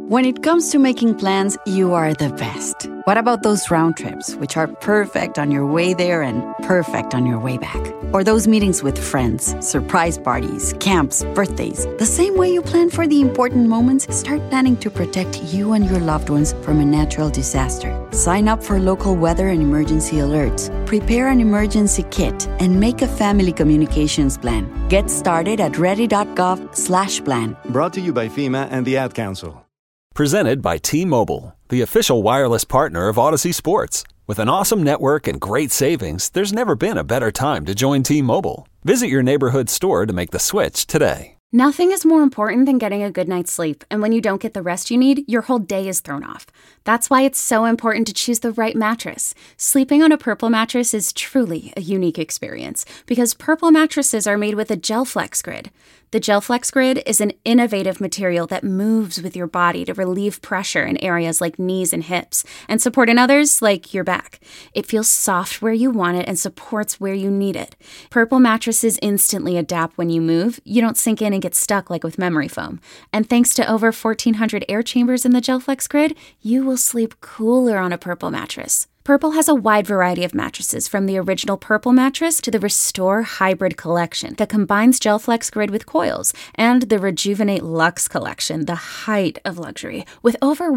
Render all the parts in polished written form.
When it comes to making plans, you are the best. What about those round trips, which are perfect on your way there and perfect on your way back? Or those meetings with friends, surprise parties, camps, birthdays. The same way you plan for the important moments, start planning to protect you and your loved ones from a natural disaster. Sign up for local weather and emergency alerts. Prepare an emergency kit and make a family communications plan. Get started at ready.gov/plan. Brought to you by FEMA and the Ad Council. Presented by T-Mobile, the official wireless partner of Odyssey Sports. With an awesome network and great savings, there's never been a better time to join T-Mobile. Visit your neighborhood store to make the switch today. Nothing is more important than getting a good night's sleep, and when you don't get the rest you need, your whole day is thrown off. That's why it's so important to choose the right mattress. Sleeping on a Purple mattress is truly a unique experience because Purple mattresses are made with a GelFlex Grid. The GelFlex Grid is an innovative material that moves with your body to relieve pressure in areas like knees and hips and support in others like your back. It feels soft where you want it and supports where you need it. Purple mattresses instantly adapt when you move. You don't sink in and get stuck like with memory foam. And thanks to over 1,400 air chambers in the GelFlex Grid, you will sleep cooler on a Purple mattress. Purple has a wide variety of mattresses, from the original Purple mattress to the Restore Hybrid collection that combines GelFlex Grid with coils, and the Rejuvenate Luxe collection, the height of luxury, with over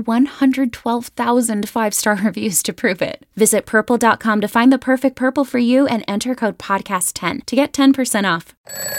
112,000 five-star reviews to prove it. Visit Purple.com to find the perfect Purple for you and enter code podcast10 to get 10% off.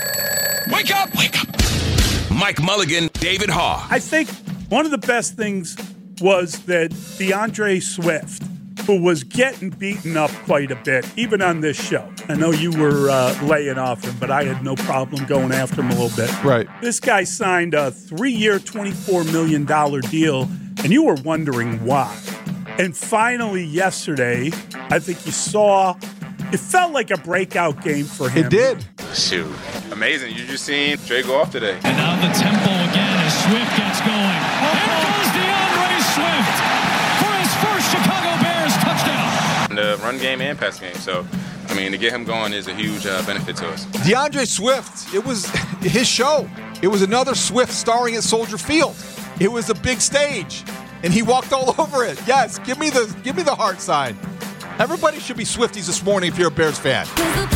Wake up! Wake up! Mike Mulligan, David Haugh. I think one of the best things was that DeAndre Swift, who was getting beaten up quite a bit, even on this show. I know you were laying off him, but I had no problem going after him a little bit. Right. This guy signed a 3-year, $24 million deal, and you were wondering why. And finally, yesterday, I think you saw, it felt like a breakout game for him. It did. Shoot. Amazing. You just seen Trey go off today. And now the tempo again as Swift gets going. Here goes DeAndre Swift for his first Chicago Bears touchdown. The run game and pass game. So, I mean, to get him going is a huge benefit to us. DeAndre Swift, it was his show. It was another Swift starring at Soldier Field. It was a big stage, and he walked all over it. Yes, give me the heart sign. Everybody should be Swifties this morning if you're a Bears fan.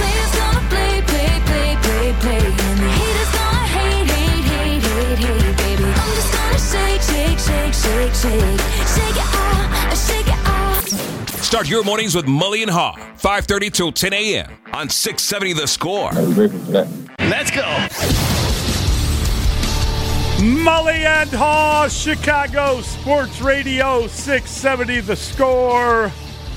And the haters gonna hate, baby. I'm just gonna shake it off. Start your mornings with Mully and Haugh, 5:30 till 10 a.m. on 670 The Score. Let's go. Mully and Haugh, Chicago Sports Radio, 670 The Score.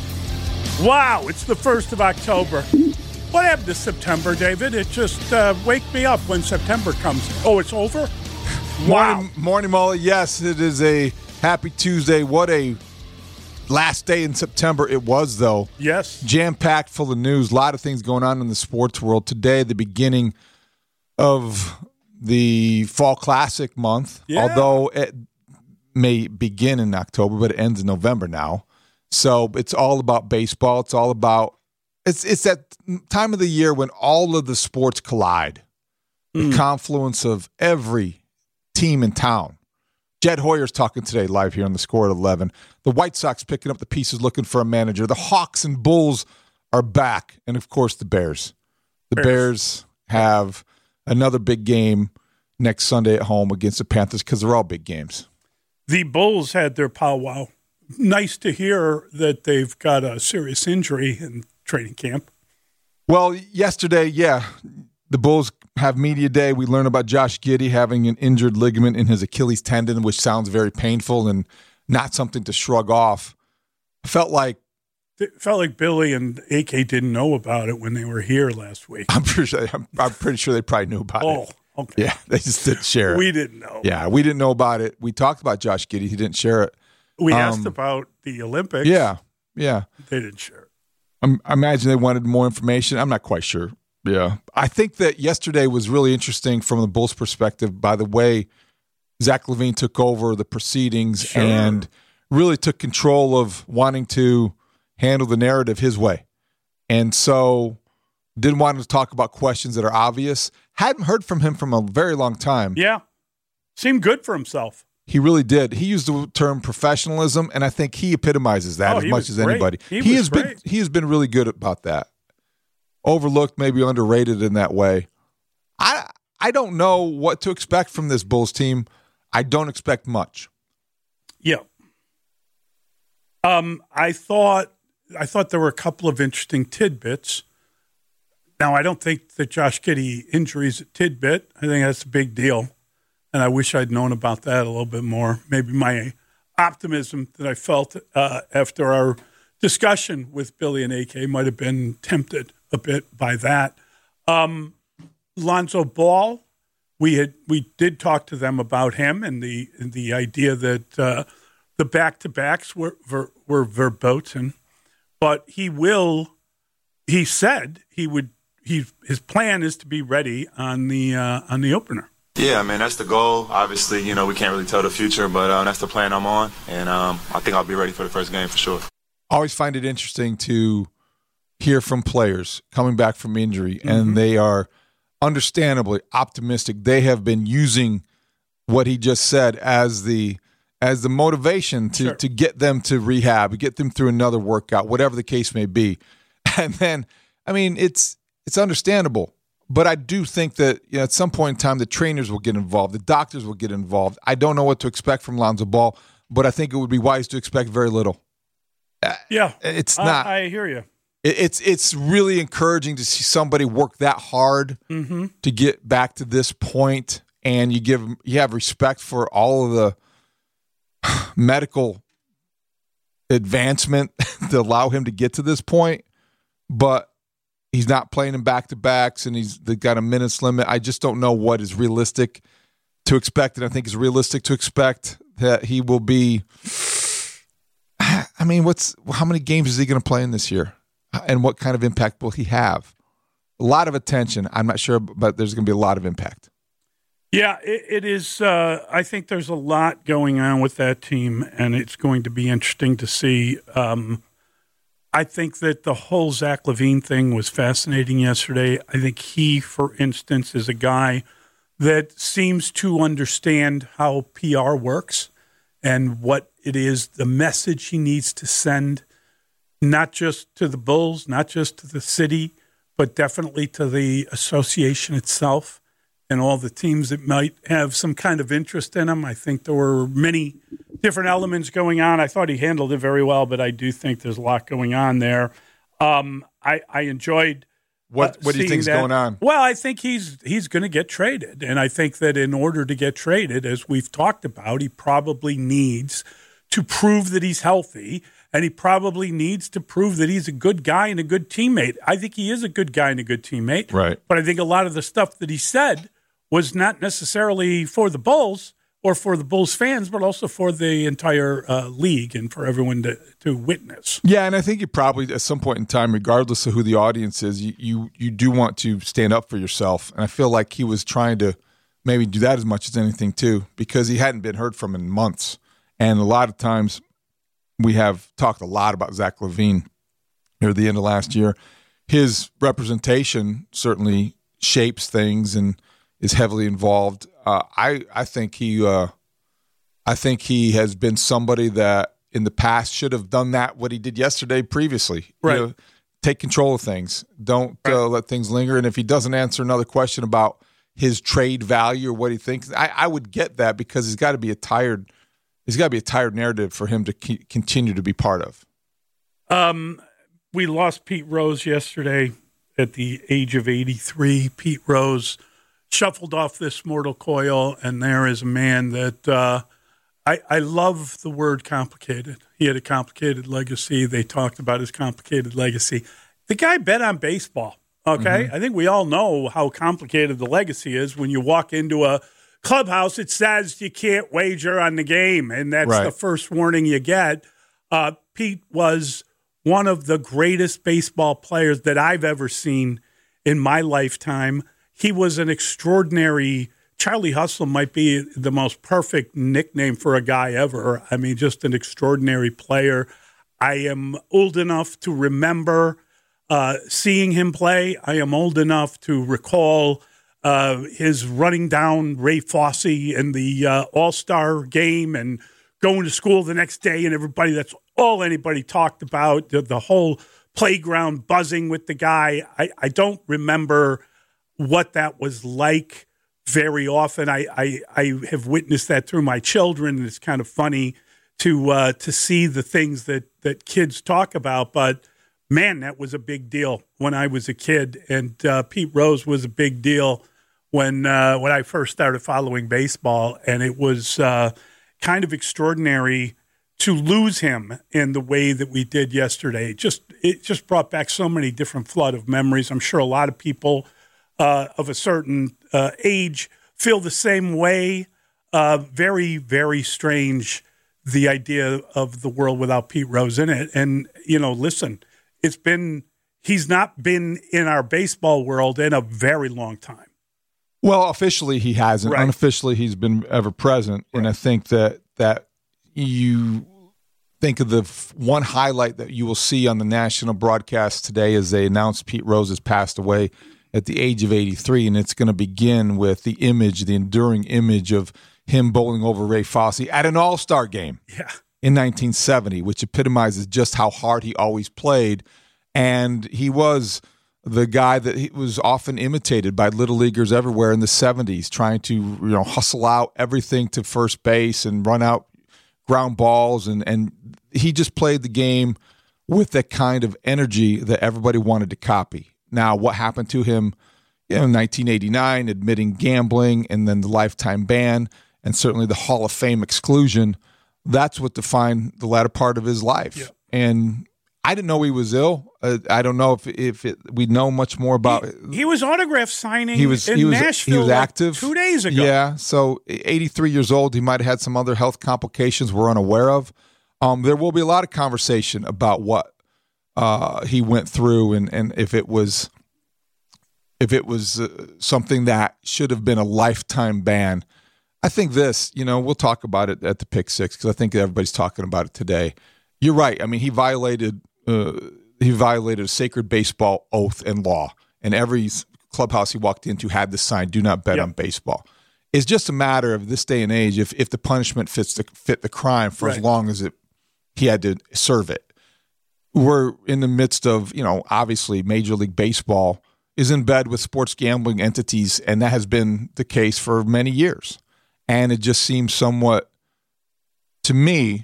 Wow, it's the 1st of October. What happened to September, David? It just wake me up when September comes. Oh, it's over? Wow. Morning, Molly. Yes, it is a happy Tuesday. What a last day in September it was, though. Yes. Jam-packed full of news. A lot of things going on in the sports world. Today, the beginning of the Fall Classic month, although it may begin in October, but it ends in November now. So it's all about baseball. It's all about It's that time of the year when all of the sports collide. The confluence of every team in town. Jed Hoyer's talking today live here on The Score at 11. The White Sox picking up the pieces, looking for a manager. The Hawks and Bulls are back. And, of course, the Bears. The Bears have another big game next Sunday at home against the Panthers because they're all big games. The Bulls had their powwow. Nice to hear that they've got a serious injury in training camp. Well, yesterday, the Bulls have media day. We learned about Josh Giddey having an injured ligament in his Achilles tendon, which sounds very painful and not something to shrug off. It felt like Billy and AK didn't know about it when they were here last week. I'm pretty sure they probably knew about it. Oh, okay. Yeah, they just didn't share it. We didn't know. Yeah, we didn't know about it. We talked about Josh Giddey. He didn't share it. We asked about the Olympics. Yeah. They didn't share it. I imagine they wanted more information. I'm not quite sure. Yeah. I think that yesterday was really interesting from the Bulls' perspective by the way Zach LaVine took over the proceedings and really took control of wanting to handle the narrative his way. And so didn't want to talk about questions that are obvious. Hadn't heard from him from a very long time. Yeah. Seemed good for himself. He really did. He used the term professionalism, and I think he epitomizes that as much as anybody. He has been really good about that. Overlooked, maybe underrated in that way. I don't know what to expect from this Bulls team. I don't expect much. Yeah. I thought there were a couple of interesting tidbits. Now, I don't think that Josh Giddey injury is a tidbit. I think that's a big deal. And I wish I'd known about that a little bit more. Maybe my optimism that I felt after our discussion with Billy and AK might have been tempted a bit by that. Lonzo Ball, we did talk to them about him and the idea that the back-to-backs were verboten, but he said his plan is to be ready on the opener. Yeah, man, that's the goal. Obviously, we can't really tell the future, but that's the plan I'm on, and I think I'll be ready for the first game for sure. I always find it interesting to hear from players coming back from injury, and they are understandably optimistic. They have been using what he just said as the motivation to get them to rehab, get them through another workout, whatever the case may be. And then, I mean, it's understandable. But I do think that at some point in time, the trainers will get involved. The doctors will get involved. I don't know what to expect from Lonzo Ball, but I think it would be wise to expect very little. Yeah. It's not. I hear you. It's really encouraging to see somebody work that hard to get back to this point, and you have respect for all of the medical advancement to allow him to get to this point. But he's not playing in back-to-backs, and they've got a minutes limit. I just don't know what is realistic to expect, and I think it's realistic to expect that he will be – I mean, how many games is he going to play in this year, and what kind of impact will he have? A lot of attention. I'm not sure, but there's going to be a lot of impact. Yeah, it is. I think there's a lot going on with that team, and it's going to be interesting to see. I think that the whole Zach LaVine thing was fascinating yesterday. I think he, for instance, is a guy that seems to understand how PR works and what it is, the message he needs to send, not just to the Bulls, not just to the city, but definitely to the association itself and all the teams that might have some kind of interest in him. I think there were many different elements going on. I thought he handled it very well, but I do think there's a lot going on there. I enjoyed what do you think is going on? Well, I think he's going to get traded, and I think that in order to get traded, as we've talked about, he probably needs to prove that he's healthy, and he probably needs to prove that he's a good guy and a good teammate. I think he is a good guy and a good teammate, right? But I think a lot of the stuff that he said was not necessarily for the Bulls or for the Bulls fans, but also for the entire league and for everyone to witness. Yeah, and I think you probably, at some point in time, regardless of who the audience is, you do want to stand up for yourself. And I feel like he was trying to maybe do that as much as anything, too, because he hadn't been heard from in months. And a lot of times we have talked a lot about Zach LaVine near the end of last year. His representation certainly shapes things and is heavily involved. I think he has been somebody that in the past should have done what he did yesterday previously. Right. Take control of things. Don't let things linger. And if he doesn't answer another question about his trade value or what he thinks, I would get that, because he's got to be a tired narrative for him to continue to be part of. We lost Pete Rose yesterday at the age of 83. Pete Rose shuffled off this mortal coil, and there is a man that I love the word complicated. He had a complicated legacy. They talked about his complicated legacy. The guy bet on baseball, okay? I think we all know how complicated the legacy is. When you walk into a clubhouse, it says you can't wager on the game, and that's the first warning you get. Pete was one of the greatest baseball players that I've ever seen in my lifetime. He was an extraordinary – Charlie Hustle might be the most perfect nickname for a guy ever. I mean, just an extraordinary player. I am old enough to remember seeing him play. I am old enough to recall his running down Ray Fosse in the All-Star game and going to school the next day, and everybody, that's all anybody talked about, the whole playground buzzing with the guy. I don't remember what that was like very often. I have witnessed that through my children, and it's kind of funny to see the things that kids talk about. But, man, that was a big deal when I was a kid, and Pete Rose was a big deal when I first started following baseball, and it was kind of extraordinary to lose him in the way that we did yesterday. It just brought back so many different flood of memories. I'm sure a lot of people of a certain age feel the same way. Very, very strange, the idea of the world without Pete Rose in it. And, listen, he's not been in our baseball world in a very long time. Well, officially he hasn't. Right. Unofficially he's been ever present. Right. And I think that you think of the one highlight that you will see on the national broadcast today as they announced Pete Rose has passed away at the age of 83, and it's going to begin with the enduring image of him bowling over Ray Fosse at an All-Star game in 1970, which epitomizes just how hard he always played. And he was the guy that he was often imitated by little leaguers everywhere in the 70s, trying to hustle out everything to first base and run out ground balls, and he just played the game with that kind of energy that everybody wanted to copy. Now, what happened to him in 1989, admitting gambling and then the lifetime ban and certainly the Hall of Fame exclusion, that's what defined the latter part of his life. Yeah. And I didn't know he was ill. I don't know if we know much more about it. He was autograph signing in Nashville. He was active 2 days ago. Yeah, so 83 years old. He might have had some other health complications we're unaware of. There will be a lot of conversation about what he went through and if it was something that should have been a lifetime ban. I think we'll talk about it at the Pick Six because I think everybody's talking about it today. You're right. I mean, he violated a sacred baseball oath and law, and every clubhouse he walked into had the sign, "Do not bet on baseball." It's just a matter of this day and age if the punishment fit the crime for as long as he had to serve it. We're in the midst of, obviously Major League Baseball is in bed with sports gambling entities, and that has been the case for many years. And it just seems somewhat, to me,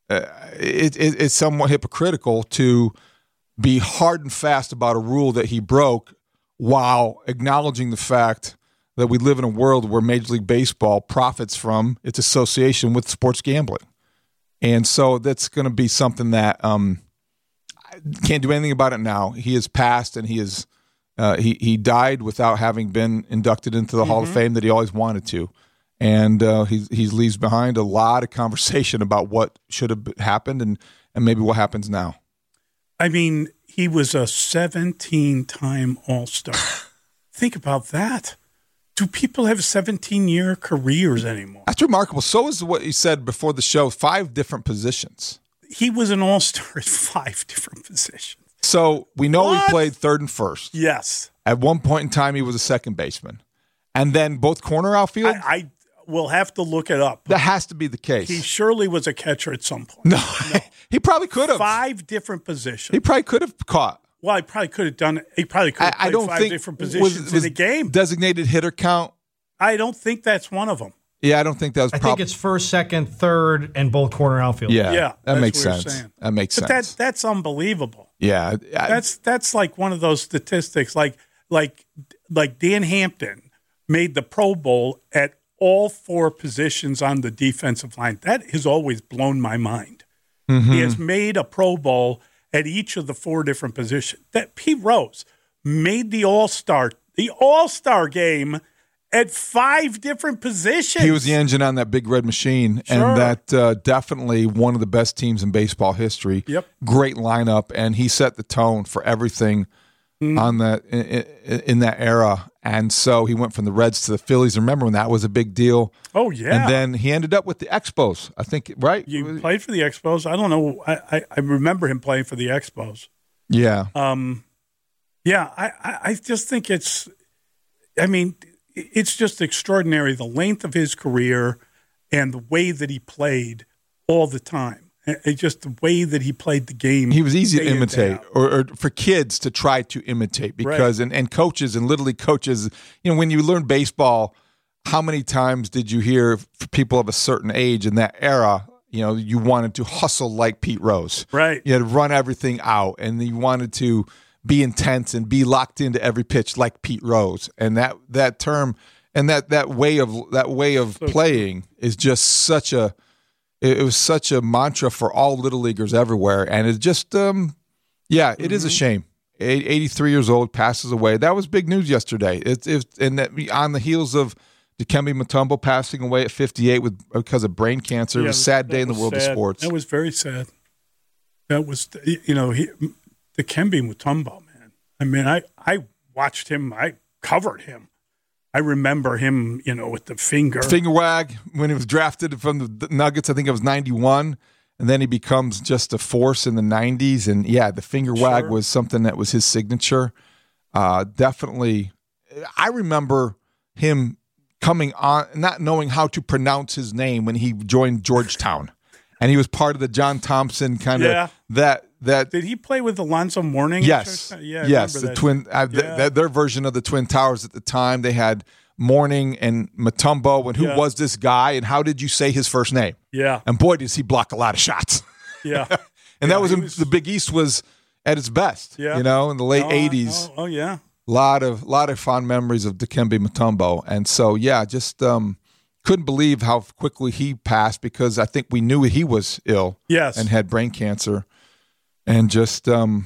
it's somewhat hypocritical to be hard and fast about a rule that he broke while acknowledging the fact that we live in a world where Major League Baseball profits from its association with sports gambling. And so that's going to be something that can't do anything about it now. He has passed, and he died without having been inducted into the Hall of Fame that he always wanted to. And he leaves behind a lot of conversation about what should have happened and maybe what happens now. I mean, he was a 17-time All-Star. Think about that. Do people have 17-year careers anymore? That's remarkable. So is what you said before the show, 5 different positions. He was an All-Star at 5 different positions. So we know he played third and first. Yes. At one point in time, he was a second baseman. And then both corner outfield? We'll have to look it up. That has to be the case. He surely was a catcher at some point. No. He probably could have. 5 different positions. He probably could have caught. Well, he probably could have done it. He probably could have played 5 different positions in a game. Designated hitter count? I don't think that's one of them. Yeah, I don't think that was I think it's first, second, third, and both corner outfield. Yeah, that makes sense. That makes sense. But that's unbelievable. Yeah. That's like one of those statistics like Dan Hampton made the Pro Bowl at all 4 positions on the defensive line. That has always blown my mind. Mm-hmm. He has made a Pro Bowl at each of the 4 different positions. That Pete Rose made the All-Star game at 5 different positions. He was the engine on that big red machine, and that definitely one of the best teams in baseball history. Yep. Great lineup, and he set the tone for everything on that in that era. And so he went from the Reds to the Phillies. Remember when that was a big deal? Oh, yeah. And then he ended up with the Expos, I think, right? You played for the Expos? I don't know. I remember him playing for the Expos. Yeah. Yeah, I just think I mean, it's just extraordinary, the length of his career and the way that he played all the time. It's just the way that he played the game. He was easy to imitate, or for kids to try to imitate, because and coaches and Little League coaches, when you learn baseball, how many times did you hear people of a certain age in that era, you wanted to hustle like Pete Rose. Right. You had to run everything out, and you wanted to be intense and be locked into every pitch like Pete Rose. And that term and that way of playing is just such a mantra for all Little Leaguers everywhere. And it's just it is a shame. 83 years old, passes away. That was big news yesterday. And that on the heels of Dikembe Mutombo passing away at 58 because of brain cancer. It was a sad day in the world of sports. That was very sad. That was, Dikembe Mutombo, man. I mean, I watched him. I covered him. I remember him, with the finger wag when he was drafted from the Nuggets. I think it was 91, and then he becomes just a force in the 90s. And the finger wag was something that was his signature. Definitely, I remember him coming on, not knowing how to pronounce his name when he joined Georgetown, and he was part of the John Thompson kind of that. Did he play with Alonzo Mourning? Yes, yes. The twin, their version of the Twin Towers at the time. They had Mourning and Mutombo, and who was this guy, and how did you say his first name? Yeah, and boy, does he block a lot of shots. Yeah, and that was the Big East was at its best. Yeah, in the late '80s. Oh yeah. Lot of fond memories of Dikembe Mutombo, and so just couldn't believe how quickly he passed, because I think we knew he was ill, and had brain cancer, and just a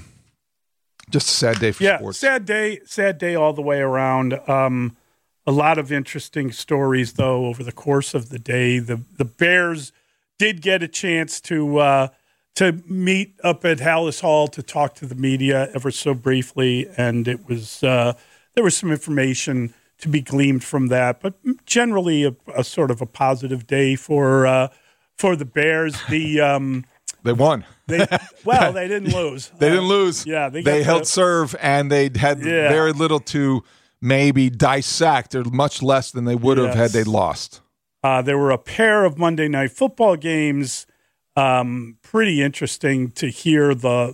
sad day for sports. Sad day all the way around. A lot of interesting stories though over the course of the day. The Bears did get a chance to meet up at Hallis Hall to talk to the media ever so briefly, and it was there was some information to be gleaned from that, but generally a sort of a positive day for the Bears. They won. They didn't lose. They didn't lose. Yeah, they held serve, and they had very little to maybe dissect, or much less than they would have had they lost. There were a pair of Monday Night Football games. Pretty interesting to hear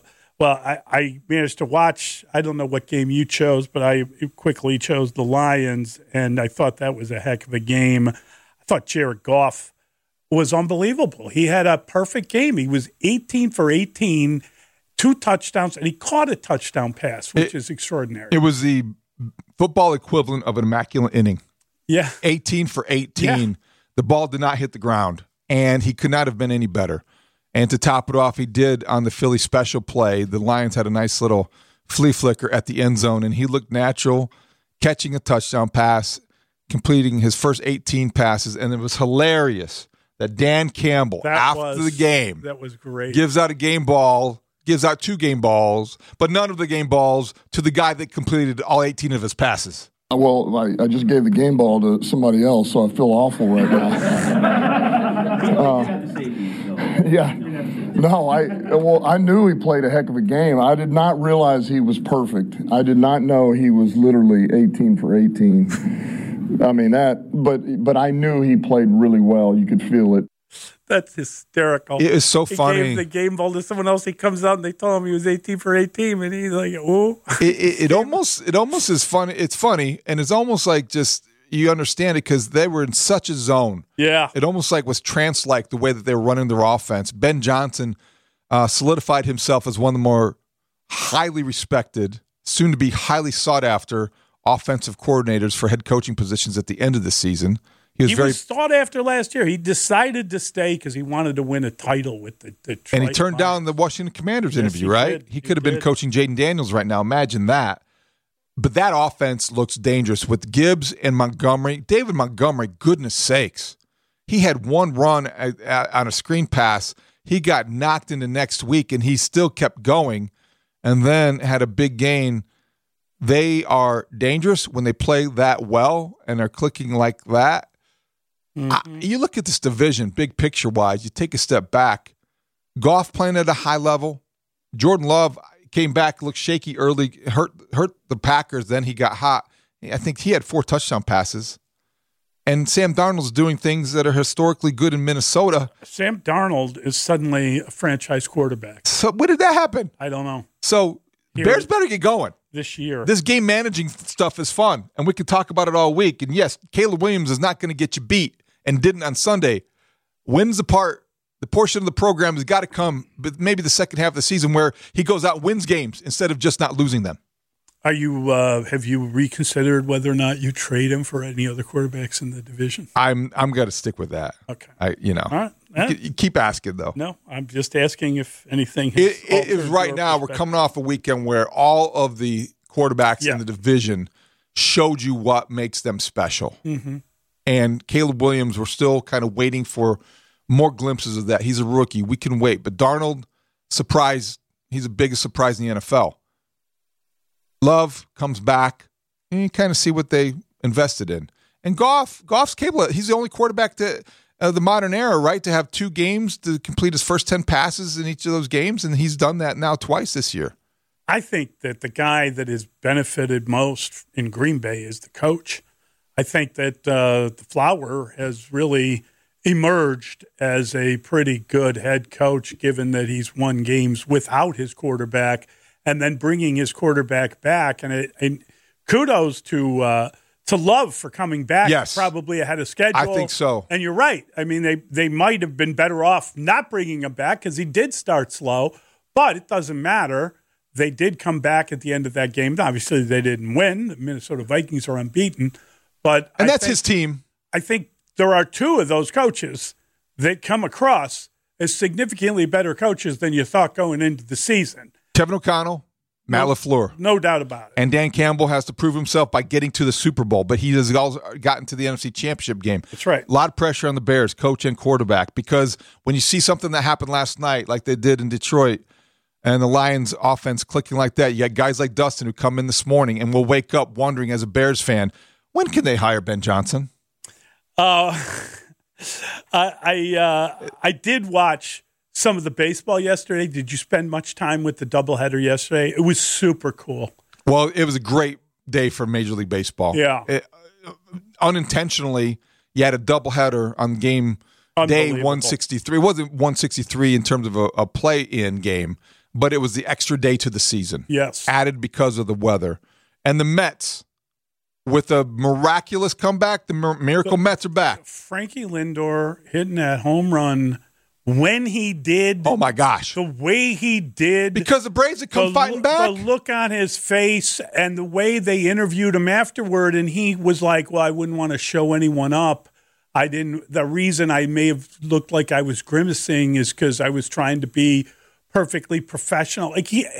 I managed to watch, I don't know what game you chose, but I quickly chose the Lions, and I thought that was a heck of a game. I thought Jared Goff was unbelievable. He had a perfect game. He was 18 for 18, 2 touchdowns, and he caught a touchdown pass, which is extraordinary. It was the football equivalent of an immaculate inning. Yeah. 18 for 18. Yeah. The ball did not hit the ground, and he could not have been any better. And to top it off, he did on the Philly special play. The Lions had a nice little flea flicker at the end zone, and he looked natural, catching a touchdown pass, completing his first 18 passes. And it was hilarious that Dan Campbell, after the game, that was great, gives out 2 game balls, but none of the game balls to the guy that completed all 18 of his passes. Well, I just gave the game ball to somebody else, so I feel awful right now. Yeah. No, I knew he played a heck of a game. I did not realize he was perfect. I did not know he was literally 18 for 18. I mean, but I knew he played really well. You could feel it. That's hysterical. It is so funny. He gave the game ball to someone else. He comes out and they told him he was 18 for 18, and he's like, "Oh." It almost is funny. It's funny, and it's almost like just you understand it because they were in such a zone. Yeah, it almost like was trance-like the way that they were running their offense. Ben Johnson solidified himself as one of the more highly respected, soon to be highly sought after offensive coordinators for head coaching positions at the end of the season. He was sought after last year. He decided to stay because he wanted to win a title with the and he turned down the Washington Commanders interview, right? He could have been coaching Jaden Daniels right now. Imagine that. But that offense looks dangerous with Gibbs and Montgomery. David Montgomery, goodness sakes. He had one run on a screen pass. He got knocked into next week, and he still kept going and then had a big gain. They are dangerous when they play that well and are clicking like that. Mm-hmm. You look at this division, big picture-wise, you take a step back. Goff playing at a high level. Jordan Love came back, looked shaky early, hurt the Packers, then he got hot. I think he had 4 touchdown passes. And Sam Darnold's doing things that are historically good in Minnesota. Sam Darnold is suddenly a franchise quarterback. So when did that happen? I don't know. So Bears better get going. This year. This game managing stuff is fun, and we can talk about it all week. And yes, Caleb Williams is not going to get you beat and didn't on Sunday. Wins the portion of the program has got to come, but maybe the second half of the season where he goes out and wins games instead of just not losing them. Are you have you reconsidered whether or not you trade him for any other quarterbacks in the division? I'm going to stick with that. Okay. All right. You keep asking though. No, I'm just asking if anything. It is right now. We're coming off a weekend where all of the quarterbacks in the division showed you what makes them special. Mm-hmm. And Caleb Williams, we're still kind of waiting for more glimpses of that. He's a rookie. We can wait. But Darnold, surprise. He's the biggest surprise in the NFL. Love comes back, and you kind of see what they invested in. And Goff's capable. He's the only quarterback of the modern era, right, to have 2 games to complete his first 10 passes in each of those games, and he's done that now twice this year. I think that the guy that has benefited most in Green Bay is the coach. I think that the Flower has really emerged as a pretty good head coach, given that he's won games without his quarterback and then bringing his quarterback back. And kudos to Love for coming back. Yes. Probably ahead of schedule. I think so. And you're right. I mean, they might have been better off not bringing him back because he did start slow, but it doesn't matter. They did come back at the end of that game. Obviously, they didn't win. The Minnesota Vikings are unbeaten. And that's his team. I think there are 2 of those coaches that come across as significantly better coaches than you thought going into the season. Kevin O'Connell, Matt LaFleur. No doubt about it. And Dan Campbell has to prove himself by getting to the Super Bowl, but he has also gotten to the NFC Championship game. That's right. A lot of pressure on the Bears, coach and quarterback, because when you see something that happened last night, like they did in Detroit, and the Lions offense clicking like that, you got guys like Dustin who come in this morning and will wake up wondering as a Bears fan, when can they hire Ben Johnson? I did watch some of the baseball yesterday. Did you spend much time with the doubleheader yesterday? It was super cool. Well, it was a great day for Major League Baseball. Yeah. Unintentionally, you had a doubleheader on game day 163. It wasn't 163 in terms of a play-in game, but it was the extra day to the season. Yes. Added because of the weather. And the Mets, with a miraculous comeback, the Miracle Mets are back. Frankie Lindor hitting that home run when he did. Oh, my gosh. The way he did. Because the Braves had come fighting back. The look on his face and the way they interviewed him afterward, and he was like, well, I wouldn't want to show anyone up. The reason I may have looked like I was grimacing is because I was trying to be perfectly professional.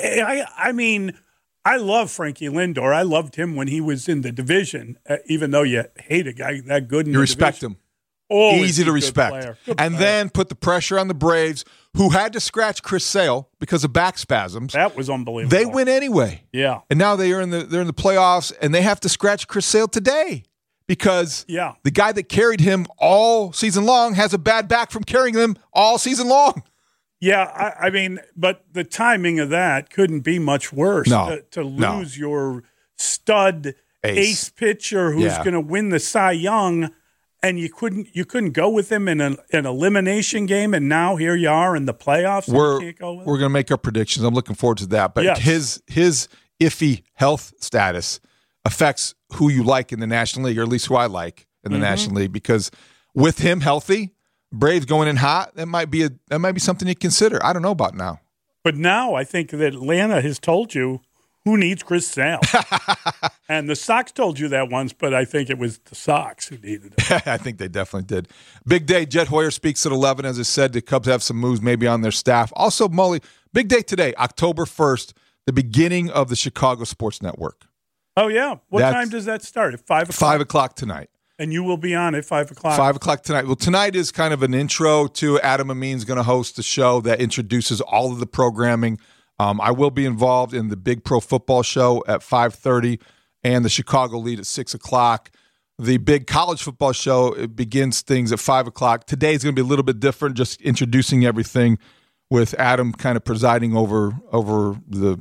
I mean, I love Frankie Lindor. I loved him when he was in the division, even though you hate a guy that good in the division. You respect him. Easy to respect. And then put the pressure on the Braves, who had to scratch Chris Sale because of back spasms. That was unbelievable. They win anyway. Yeah. And now they're in the playoffs, and they have to scratch Chris Sale today because the guy that carried him all season long has a bad back from carrying them all season long. Yeah, I mean, but the timing of that couldn't be much worse. To lose your stud ace pitcher who's going to win the Cy Young, and you couldn't go with him in an elimination game, and now here you are in the playoffs. We're can't go with going to make our predictions. I'm looking forward to that. But his iffy health status affects who you like in the National League, or at least who I like in the National League, because with him healthy, Braves going in hot, that might be something you consider. I don't know about now. But now I think that Atlanta has told you who needs Chris Sale. And the Sox told you that once, but I think it was the Sox who needed it. I think they definitely did. Big day. Jed Hoyer speaks at 11. As I said, the Cubs have some moves maybe on their staff. Also, Mully, big day today, October 1st, the beginning of the Chicago Sports Network. Oh, yeah. What time does that start? At 5 o'clock? 5 o'clock tonight. And you will be on at 5 o'clock. 5 o'clock tonight. Well, tonight is kind of an intro to Adam Amin's going to host a show that introduces all of the programming. I will be involved in the Big Pro Football Show at 5:30 and the Chicago Lead at 6 o'clock. The Big College Football Show, it begins things at 5 o'clock. Today is going to be a little bit different, just introducing everything with Adam kind of presiding over the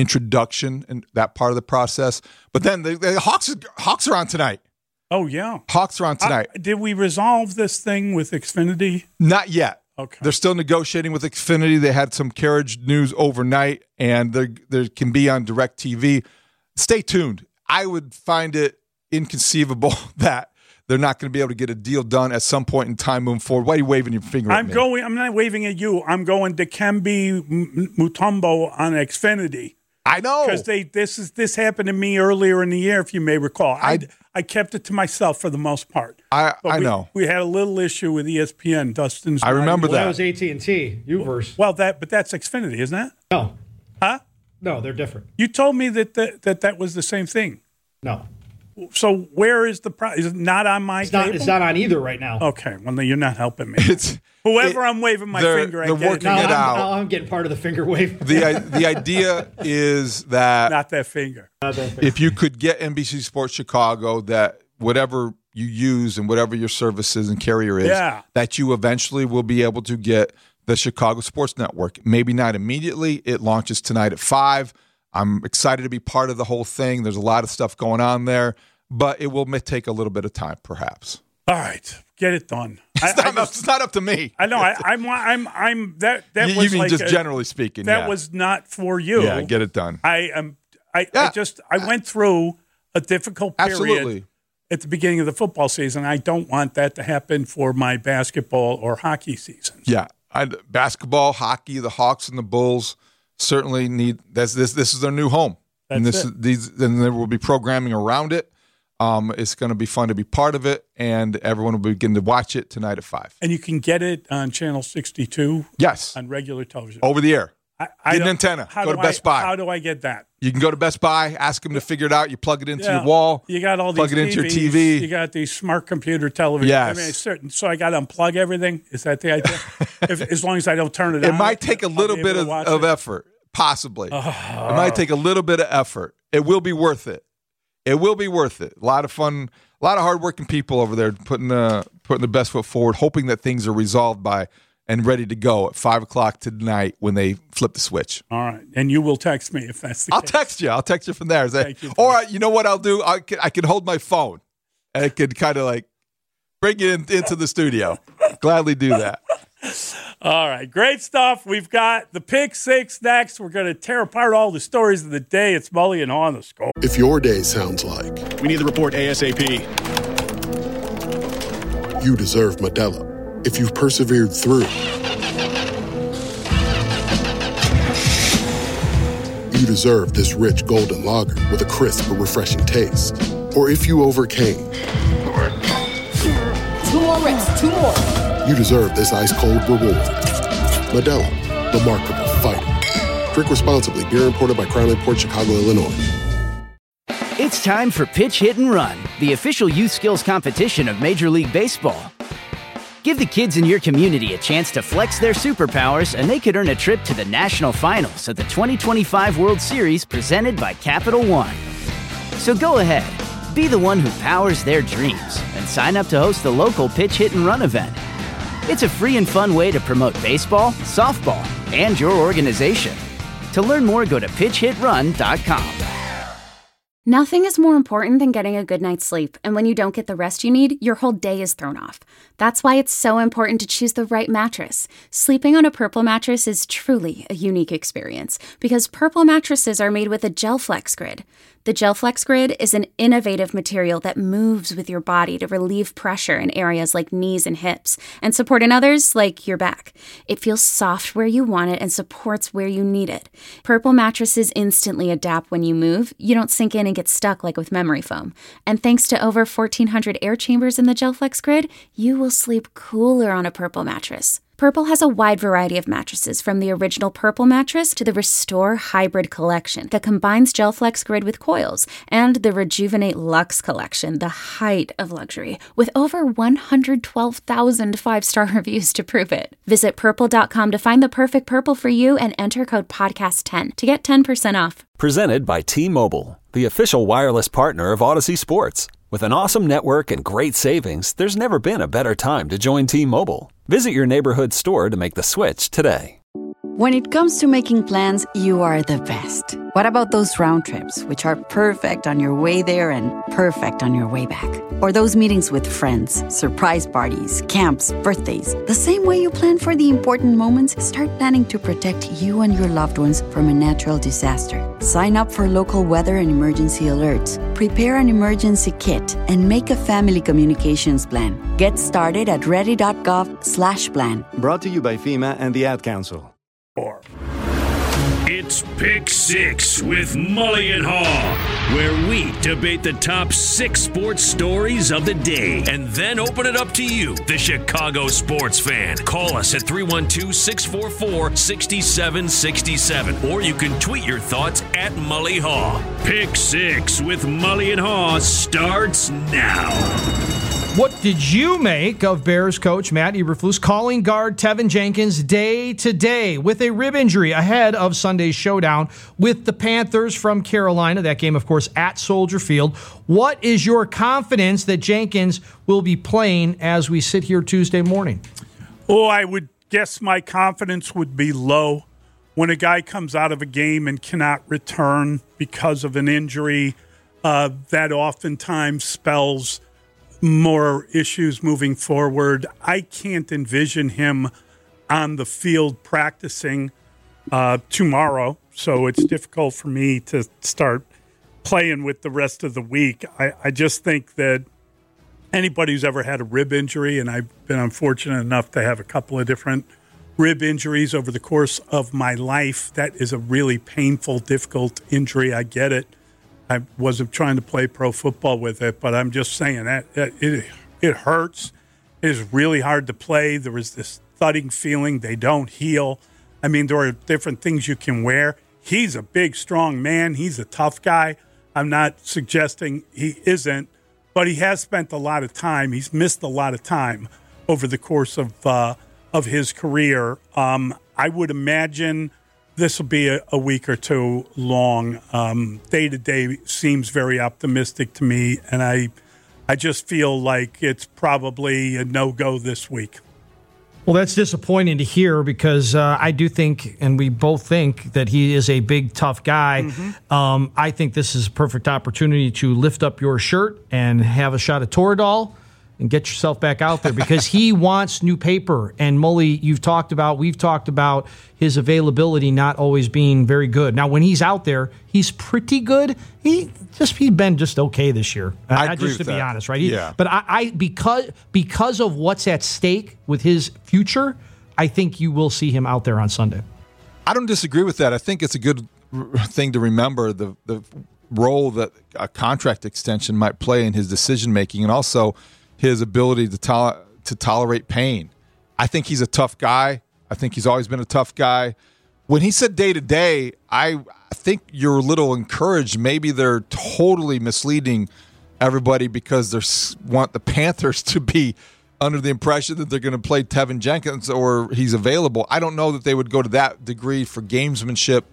introduction and that part of the process. But then the Hawks are on tonight. Oh, yeah. Hawks are on tonight. Did we resolve this thing with Xfinity? Not yet. Okay. They're still negotiating with Xfinity. They had some carriage news overnight, and there can be on DirecTV. Stay tuned. I would find it inconceivable that they're not going to be able to get a deal done at some point in time moving forward. Why are you waving your finger at me? I'm not waving at you. I'm going to Dikembe Mutombo on Xfinity. I know. Because this happened to me earlier in the year, if you may recall. I kept it to myself for the most part. I know. We had a little issue with ESPN. Dustin's. I remember that. That was AT&T. Uverse. Well, but that's Xfinity, isn't it? No. Huh? No, they're different. You told me that was the same thing. No. So where is the problem? Is it not on my cable? It's not on either right now. Okay. Well, then you're not helping me. I'm waving my finger at. They're working it out. I'm getting part of the finger wave. The idea is that not that finger. If you could get NBC Sports Chicago, that whatever you use and whatever your service is and carrier is, that you eventually will be able to get the Chicago Sports Network. Maybe not immediately. It launches tonight at 5. I'm excited to be part of the whole thing. There's a lot of stuff going on there, but it will take a little bit of time, perhaps. All right, get it done. It's not up to me. I know. I'm that. That you was mean like just generally speaking. That was not for you. Yeah, get it done. I went through a difficult period at the beginning of the football season. I don't want that to happen for my basketball or hockey seasons. Yeah, basketball, hockey, the Hawks and the Bulls certainly need this is their new home. And there will be programming around it. It's going to be fun to be part of it, and everyone will begin to watch it tonight at 5. And you can get it on Channel 62. Yes, on regular television over the air. Get an antenna. Go to Best Buy. How do I get that? You can go to Best Buy, ask them to figure it out. You plug it into your wall. You got all these plug it into your TV. You got these smart computer televisions. Yes. I mean, so I got to unplug everything. Is that the idea? As long as I don't turn it on. It might take a little bit of effort, possibly. It might take a little bit of effort. It will be worth it. It will be worth it. A lot of fun, a lot of hardworking people over there putting the best foot forward, hoping that things are resolved by and ready to go at 5 o'clock tonight when they flip the switch. All right. And you will text me if that's the case. I'll text you from there. Thank you. Or you know what I'll do? I can hold my phone and I could kind of like bring it into the studio. Gladly do that. All right. Great stuff. We've got the Pick Six next. We're going to tear apart all the stories of the day. It's Mully and Haw on the Score. If your day sounds like we need the report ASAP, you deserve Modelo. If you've persevered through, you deserve this rich golden lager with a crisp but refreshing taste. Or if you overcame. 2 more reps, 2 more. You deserve this ice-cold reward. Modelo, the mark of a fighter. Drink responsibly. Beer imported by Crown Port Chicago, Illinois. It's time for Pitch Hit and Run, the official youth skills competition of Major League Baseball. Give the kids in your community a chance to flex their superpowers, and they could earn a trip to the national finals of the 2025 World Series presented by Capital One. So go ahead, be the one who powers their dreams, and sign up to host the local Pitch Hit and Run event. It's a free and fun way to promote baseball, softball, and your organization. To learn more, go to pitchhitrun.com. Nothing is more important than getting a good night's sleep, and when you don't get the rest you need, your whole day is thrown off. That's why it's so important to choose the right mattress. Sleeping on a Purple mattress is truly a unique experience, because Purple mattresses are made with a GelFlex Grid. The GelFlex Grid is an innovative material that moves with your body to relieve pressure in areas like knees and hips, and support in others like your back. It feels soft where you want it and supports where you need it. Purple mattresses instantly adapt when you move. You don't sink in and get stuck like with memory foam. And thanks to over 1,400 air chambers in the GelFlex Grid, you will sleep cooler on a Purple mattress. Purple has a wide variety of mattresses, from the original Purple mattress to the Restore Hybrid collection that combines GelFlex Grid with coils, and the Rejuvenate Luxe collection, the height of luxury, with over 112,000 5-star reviews to prove it. Visit purple.com to find the perfect Purple for you and enter code podcast10 to get 10% off. Presented by T-Mobile, the official wireless partner of Odyssey Sports. With an awesome network and great savings, there's never been a better time to join T-Mobile. Visit your neighborhood store to make the switch today. When it comes to making plans, you are the best. What about those round trips, which are perfect on your way there and perfect on your way back? Or those meetings with friends, surprise parties, camps, birthdays. The same way you plan for the important moments, start planning to protect you and your loved ones from a natural disaster. Sign up for local weather and emergency alerts. Prepare an emergency kit and make a family communications plan. Get started at ready.gov/plan. Brought to you by FEMA and the Ad Council. It's Pick Six with Mully and Haw, where we debate the top 6 sports stories of the day and then open it up to you, the Chicago sports fan. Call us at 312-644-6767, or you can tweet your thoughts at Mully Haw. Pick Six with Mully and Haw starts now. What did you make of Bears coach Matt Eberflus calling guard Tevin Jenkins day to day with a rib injury ahead of Sunday's showdown with the Panthers from Carolina? That game, of course, at Soldier Field. What is your confidence that Jenkins will be playing as we sit here Tuesday morning? Oh, I would guess my confidence would be low. When a guy comes out of a game and cannot return because of an injury, that oftentimes spells more issues moving forward. I can't envision him on the field practicing tomorrow, so it's difficult for me to start playing with the rest of the week. I just think that anybody who's ever had a rib injury, and I've been unfortunate enough to have a couple of different rib injuries over the course of my life, that is a really painful, difficult injury. I get it. I wasn't trying to play pro football with it, but I'm just saying that it hurts. It is really hard to play. There is this thudding feeling. They don't heal. I mean, there are different things you can wear. He's a big, strong man. He's a tough guy. I'm not suggesting he isn't, but he has spent a lot of time. He's missed a lot of time over the course of his career. I would imagine this will be a week or two long. Day-to-day seems very optimistic to me, and I just feel like it's probably a no-go this week. Well, that's disappointing to hear because I do think, and we both think, that he is a big, tough guy. Mm-hmm. I think this is a perfect opportunity to lift up your shirt and have a shot of Toradol and get yourself back out there because he wants new paper. And Mully, we've talked about his availability not always being very good. Now, when he's out there, he's pretty good. He's been just okay this year. I agree just with to be that. honest, right? Yeah. But because of what's at stake with his future, I think you will see him out there on Sunday. I don't disagree with that. I think it's a good thing to remember the role that a contract extension might play in his decision making, and also his ability to tolerate pain. I think he's a tough guy. I think he's always been a tough guy. When he said day-to-day, I think you're a little encouraged. Maybe they're totally misleading everybody because they want the Panthers to be under the impression that they're going to play Tevin Jenkins or he's available. I don't know that they would go to that degree for gamesmanship.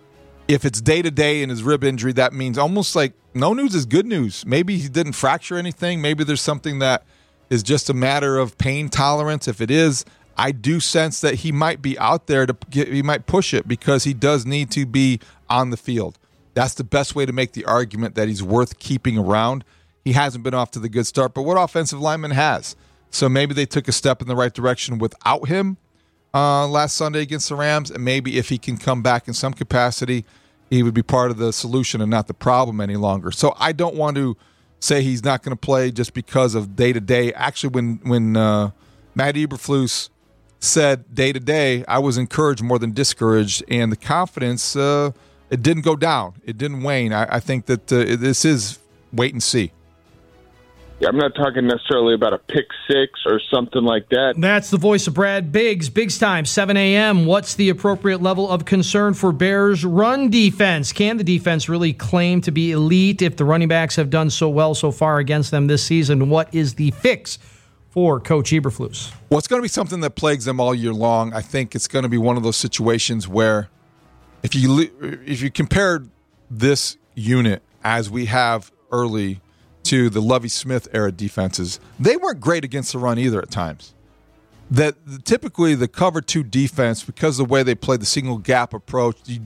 If it's day-to-day in his rib injury, that means almost like no news is good news. Maybe he didn't fracture anything. Maybe there's something that is just a matter of pain tolerance. If it is, I do sense that he might be out there he might push it because he does need to be on the field. That's the best way to make the argument that he's worth keeping around. He hasn't been off to the good start, but what offensive lineman has? So maybe they took a step in the right direction without him last Sunday against the Rams, and maybe if he can come back in some capacity, he would be part of the solution and not the problem any longer. So I don't want to say he's not going to play just because of day-to-day. Actually, when Matt Eberflus said day-to-day, I was encouraged more than discouraged, and the confidence, it didn't go down. It didn't wane. I think that this is wait and see. Yeah, I'm not talking necessarily about a pick six or something like that. That's the voice of Brad Biggs. Biggs time, 7 a.m. What's the appropriate level of concern for Bears' run defense? Can the defense really claim to be elite if the running backs have done so well so far against them this season? What is the fix for Coach Eberflus? Well, it's going to be something that plagues them all year long. I think it's going to be one of those situations where if you compare this unit as we have early to the Lovie Smith era defenses, they weren't great against the run either at times. that typically the cover 2 defense, because of the way they play the single gap approach, you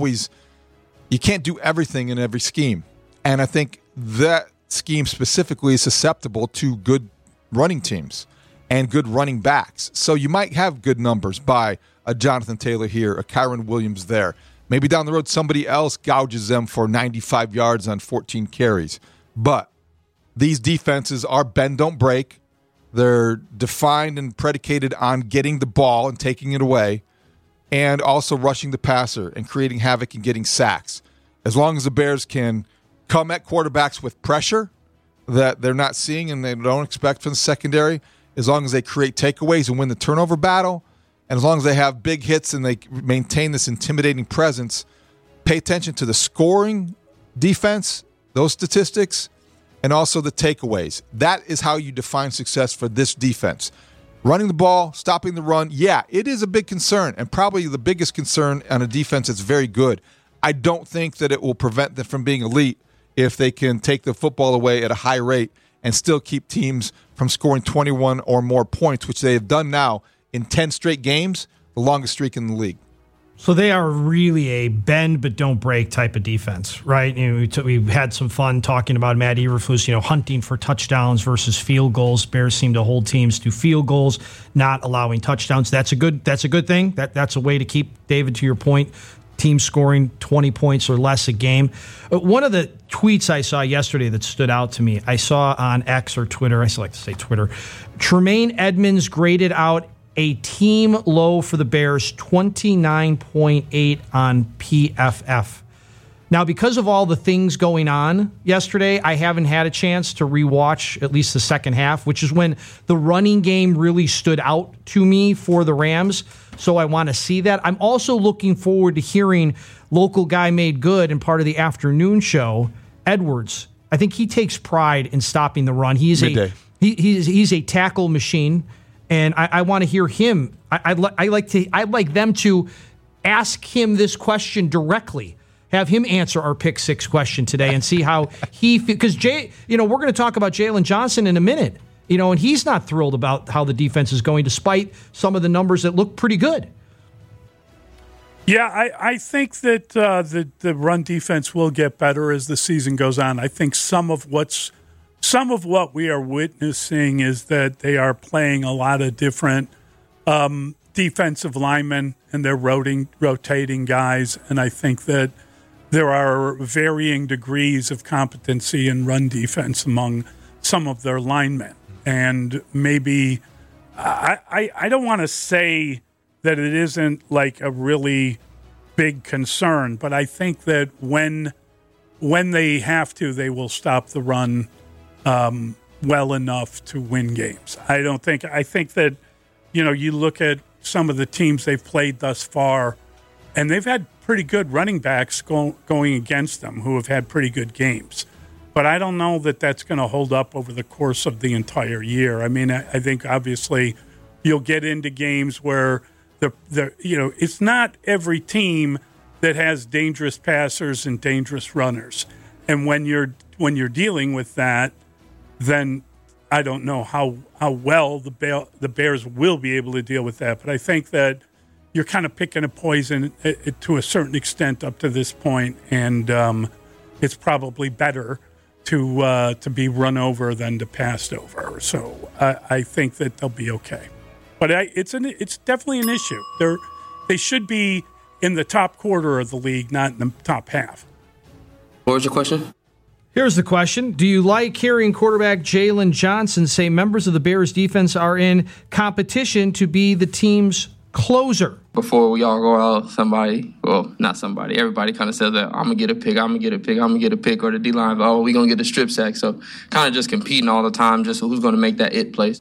can't do everything in every scheme. And I think that scheme specifically is susceptible to good running teams and good running backs. So you might have good numbers by a Jonathan Taylor here, a Kyron Williams there. Maybe down the road somebody else gouges them for 95 yards on 14 carries. But these defenses are bend, don't break. They're defined and predicated on getting the ball and taking it away, and also rushing the passer and creating havoc and getting sacks. As long as the Bears can come at quarterbacks with pressure that they're not seeing and they don't expect from the secondary, as long as they create takeaways and win the turnover battle, and as long as they have big hits and they maintain this intimidating presence, pay attention to the scoring defense, those statistics, and also the takeaways. That is how you define success for this defense. Running the ball, stopping the run, yeah, it is a big concern, and probably the biggest concern on a defense that's very good. I don't think that it will prevent them from being elite if they can take the football away at a high rate and still keep teams from scoring 21 or more points, which they have done now in 10 straight games, the longest streak in the league. So they are really a bend but don't break type of defense, right? We've had some fun talking about Matt Eberflus, hunting for touchdowns versus field goals. Bears seem to hold teams to field goals, not allowing touchdowns. That's a good thing. That's a way to keep, David, to your point, teams scoring 20 points or less a game. One of the tweets I saw yesterday that stood out to me, I saw on X or Twitter, I still like to say Twitter, Tremaine Edmonds graded out a team low for the Bears, 29.8 on PFF. Now, because of all the things going on yesterday, I haven't had a chance to rewatch at least the second half, which is when the running game really stood out to me for the Rams. So I want to see that. I'm also looking forward to hearing local guy made good and part of the afternoon show, Edwards. I think he takes pride in stopping the run. He's a tackle machine. And I want to hear him. I'd like them to ask him this question directly. Have him answer our pick 6 question today and see how he feels. Because we're going to talk about Jalen Johnson in a minute. And he's not thrilled about how the defense is going, despite some of the numbers that look pretty good. Yeah, I think that the run defense will get better as the season goes on. I think some of what we are witnessing is that they are playing a lot of different defensive linemen, and they're rotating guys. And I think that there are varying degrees of competency in run defense among some of their linemen. And maybe I don't want to say that it isn't like a really big concern, but I think that when they have to, they will stop the run well enough to win games. I think that, you look at some of the teams they've played thus far, and they've had pretty good running backs going against them who have had pretty good games. But I don't know that that's going to hold up over the course of the entire year. I mean, I think obviously you'll get into games where it's not every team that has dangerous passers and dangerous runners. And when you're dealing with that, then I don't know how well the Bears will be able to deal with that. But I think that you're kind of picking a poison to a certain extent up to this point, and it's probably better to be run over than to passed over. So I think that they'll be okay. But it's definitely an issue. They should be in the top quarter of the league, not in the top half. What was your question? Here's the question. Do you like hearing quarterback Jalen Johnson say members of the Bears defense are in competition to be the team's closer? Before we all go out, everybody kind of says that I'm going to get a pick, or the D-line, we're going to get a strip sack. So kind of just competing all the time, just who's going to make that it place.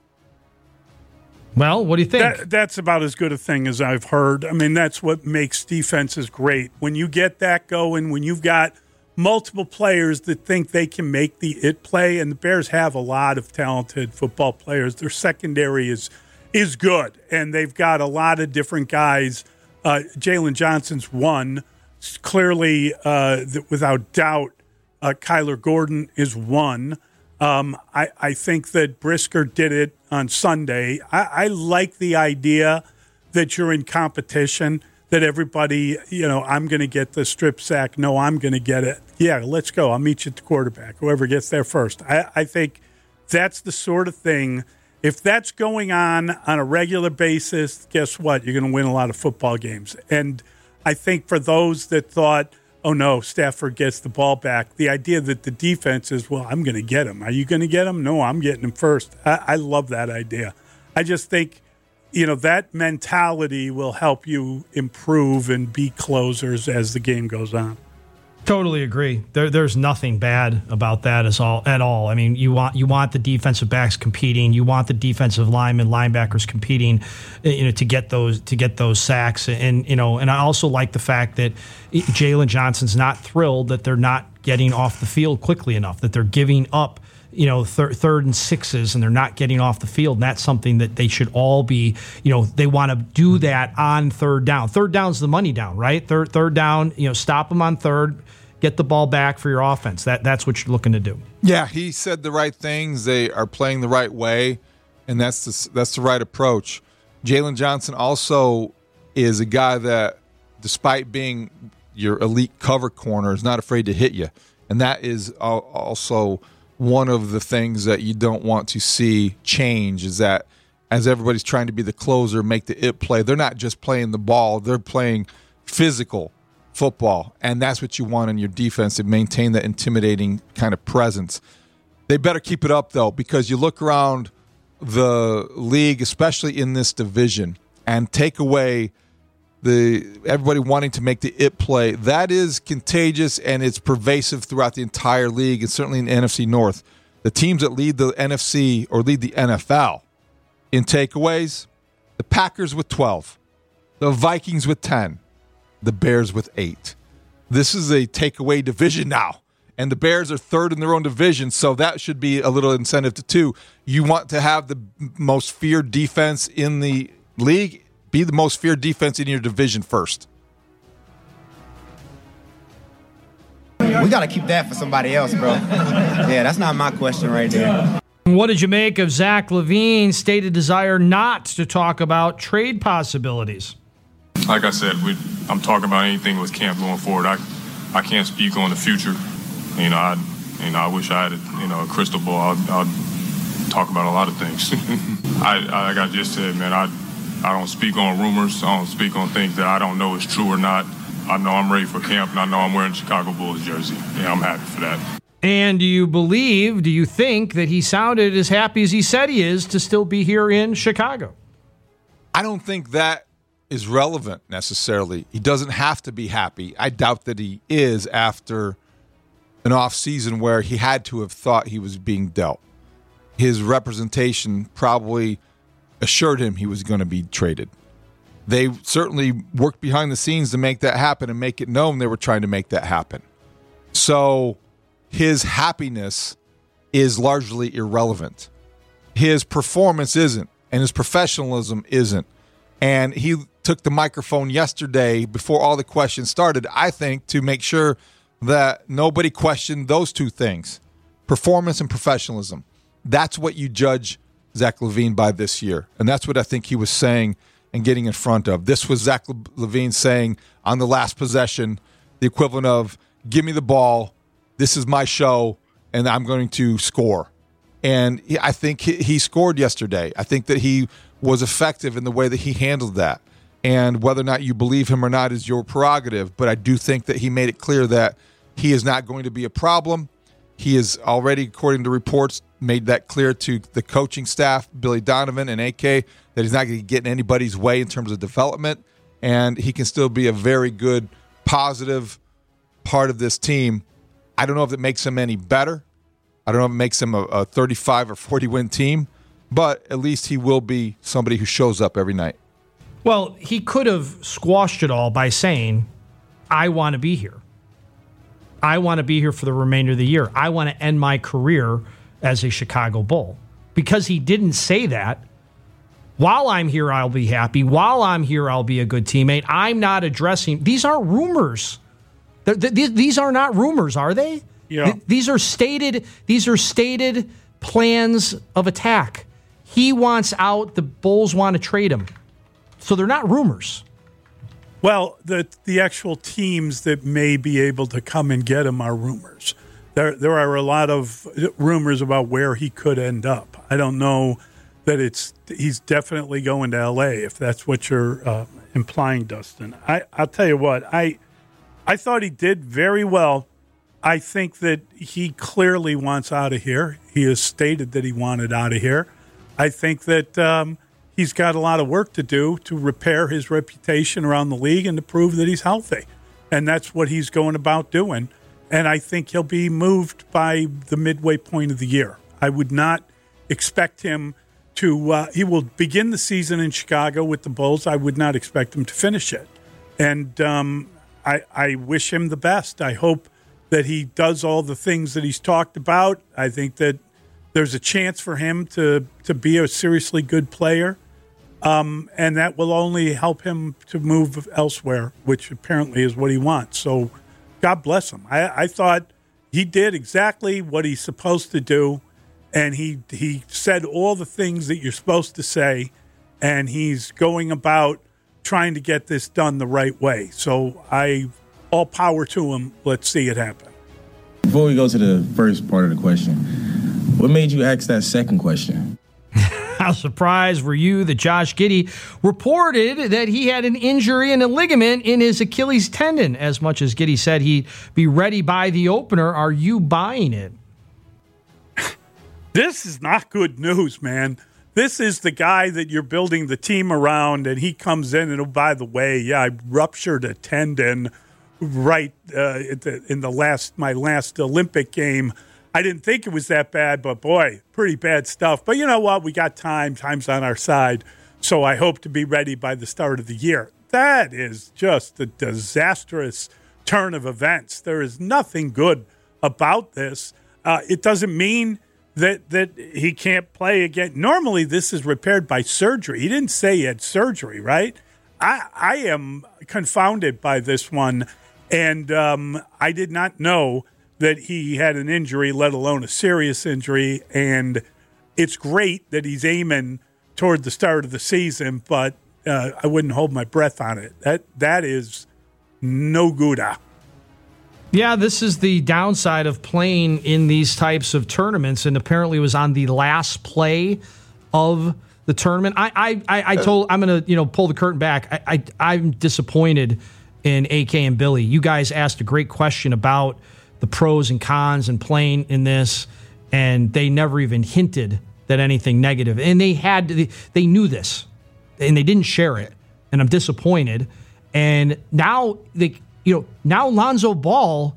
Well, what do you think? That's about as good a thing as I've heard. I mean, that's what makes defenses great. When you get that going, when you've got multiple players that think they can make the it play, and the Bears have a lot of talented football players. Their secondary is good, and they've got a lot of different guys. Jalen Johnson's one. Clearly, without doubt, Kyler Gordon is one. I think that Brisker did it on Sunday. I like the idea that you're in competition, that everybody, I'm going to get the strip sack. No, I'm going to get it. Yeah, let's go. I'll meet you at the quarterback, whoever gets there first. I think that's the sort of thing. If that's going on a regular basis, guess what? You're going to win a lot of football games. And I think for those that thought, oh, no, Stafford gets the ball back, the idea that the defense is, well, I'm going to get him. Are you going to get him? No, I'm getting him first. I love that idea. I just think, that mentality will help you improve and be closers as the game goes on. Totally agree. There's nothing bad about that at all. I mean, you want the defensive backs competing. You want the defensive linebackers competing, to get those sacks. And I also like the fact that Jalen Johnson's not thrilled that they're not getting off the field quickly enough, that they're giving up, third and sixes, and they're not getting off the field. And that's something that they should all be, they want to do that on third down. Third down's the money down, right? Third down, stop them on third, get the ball back for your offense. That's what you're looking to do. Yeah, he said the right things. They are playing the right way, and that's the right approach. Jalen Johnson also is a guy that, despite being your elite cover corner, is not afraid to hit you. And that is also one of the things that you don't want to see change, is that as everybody's trying to be the closer, make the it play, they're not just playing the ball, they're playing physical football. And that's what you want in your defense, to maintain that intimidating kind of presence. They better keep it up, though, because you look around the league, especially in this division, and take away everybody wanting to make the it play. That is contagious, and it's pervasive throughout the entire league, and certainly in the NFC North. The teams that lead the NFC or lead the NFL in takeaways, the Packers with 12, the Vikings with 10, the Bears with 8. This is a takeaway division now, and the Bears are third in their own division, so that should be a little incentive to two. You want to have the most feared defense in the league, be the most feared defense in your division first. We got to keep that for somebody else, bro. Yeah, that's not my question right there. What did you make of Zach LaVine's stated desire not to talk about trade possibilities? Like I said, I'm talking about anything with camp going forward. I can't speak on the future. I wish I had a crystal ball. I'll talk about a lot of things. Like I just said, man, I don't speak on rumors. I don't speak on things that I don't know is true or not. I know I'm ready for camp, and I know I'm wearing a Chicago Bulls jersey. Yeah, I'm happy for that. And do you think that he sounded as happy as he said he is to still be here in Chicago? I don't think that is relevant necessarily. He doesn't have to be happy. I doubt that he is after an off season where he had to have thought he was being dealt. His representation probably assured him he was going to be traded. They certainly worked behind the scenes to make that happen and make it known they were trying to make that happen. So his happiness is largely irrelevant. His performance isn't, and his professionalism isn't. And he took the microphone yesterday before all the questions started, I think, to make sure that nobody questioned those two things, performance and professionalism. That's what you judge Zach LaVine by this year. And that's what I think he was saying and getting in front of. This was Zach LaVine saying on the last possession, the equivalent of, give me the ball, this is my show, and I'm going to score. And I think he scored yesterday. I think that he was effective in the way that he handled that. And whether or not you believe him or not is your prerogative, but I do think that he made it clear that he is not going to be a problem. He has already, according to reports, made that clear to the coaching staff, Billy Donovan and AK, that he's not going to get in anybody's way in terms of development, and he can still be a very good, positive part of this team. I don't know if it makes him any better. I don't know if it makes him a 35 or 40-win team, but at least he will be somebody who shows up every night. Well, he could have squashed it all by saying, I want to be here. I want to be here for the remainder of the year. I want to end my career as a Chicago Bull. Because he didn't say that, while I'm here, I'll be happy. While I'm here, I'll be a good teammate. I'm not addressing. These aren't rumors. These are not rumors, are they? Yeah. These are stated plans of attack. He wants out. The Bulls want to trade him. So they're not rumors. Well, the actual teams that may be able to come and get him are rumors. There are a lot of rumors about where he could end up. I don't know that he's definitely going to L.A., if that's what you're implying, Dustin. I'll tell you what, I thought he did very well. I think that he clearly wants out of here. He has stated that he wanted out of here. I think that he's got a lot of work to do to repair his reputation around the league and to prove that he's healthy. And that's what he's going about doing. And I think he'll be moved by the midway point of the year. I would not expect him to he will begin the season in Chicago with the Bulls. I would not expect him to finish it. And I wish him the best. I hope that he does all the things that he's talked about. I think that there's a chance for him to be a seriously good player. And that will only help him to move elsewhere, which apparently is what he wants. So God bless him. I thought he did exactly what he's supposed to do, and he said all the things that you're supposed to say, and he's going about trying to get this done the right way. So all power to him. Let's see it happen. Before we go to the first part of the question, what made you ask that second question? How surprised were you that Josh Giddey reported that he had an injury and a ligament in his Achilles tendon? As much as Giddey said he'd be ready by the opener, are you buying it? This is not good news, man. This is the guy that you're building the team around, and he comes in and, oh, by the way, I ruptured a tendon right in my last Olympic game. I didn't think it was that bad, but boy, pretty bad stuff. But you know what? We got time. Time's on our side. So I hope to be ready by the start of the year. That is just a disastrous turn of events. There is nothing good about this. It doesn't mean that he can't play again. Normally, this is repaired by surgery. He didn't say he had surgery, right? I am confounded by this one, and I did not know that he had an injury, let alone a serious injury. And it's great that he's aiming toward the start of the season, but I wouldn't hold my breath on it. That is no good. Yeah, this is the downside of playing in these types of tournaments, and apparently it was on the last play of the tournament. I'm going to pull the curtain back. I'm disappointed in AK and Billy. You guys asked a great question about the pros and cons and playing in this, and they never even hinted that anything negative. And they knew this, and they didn't share it. And I'm disappointed. And now now Lonzo Ball,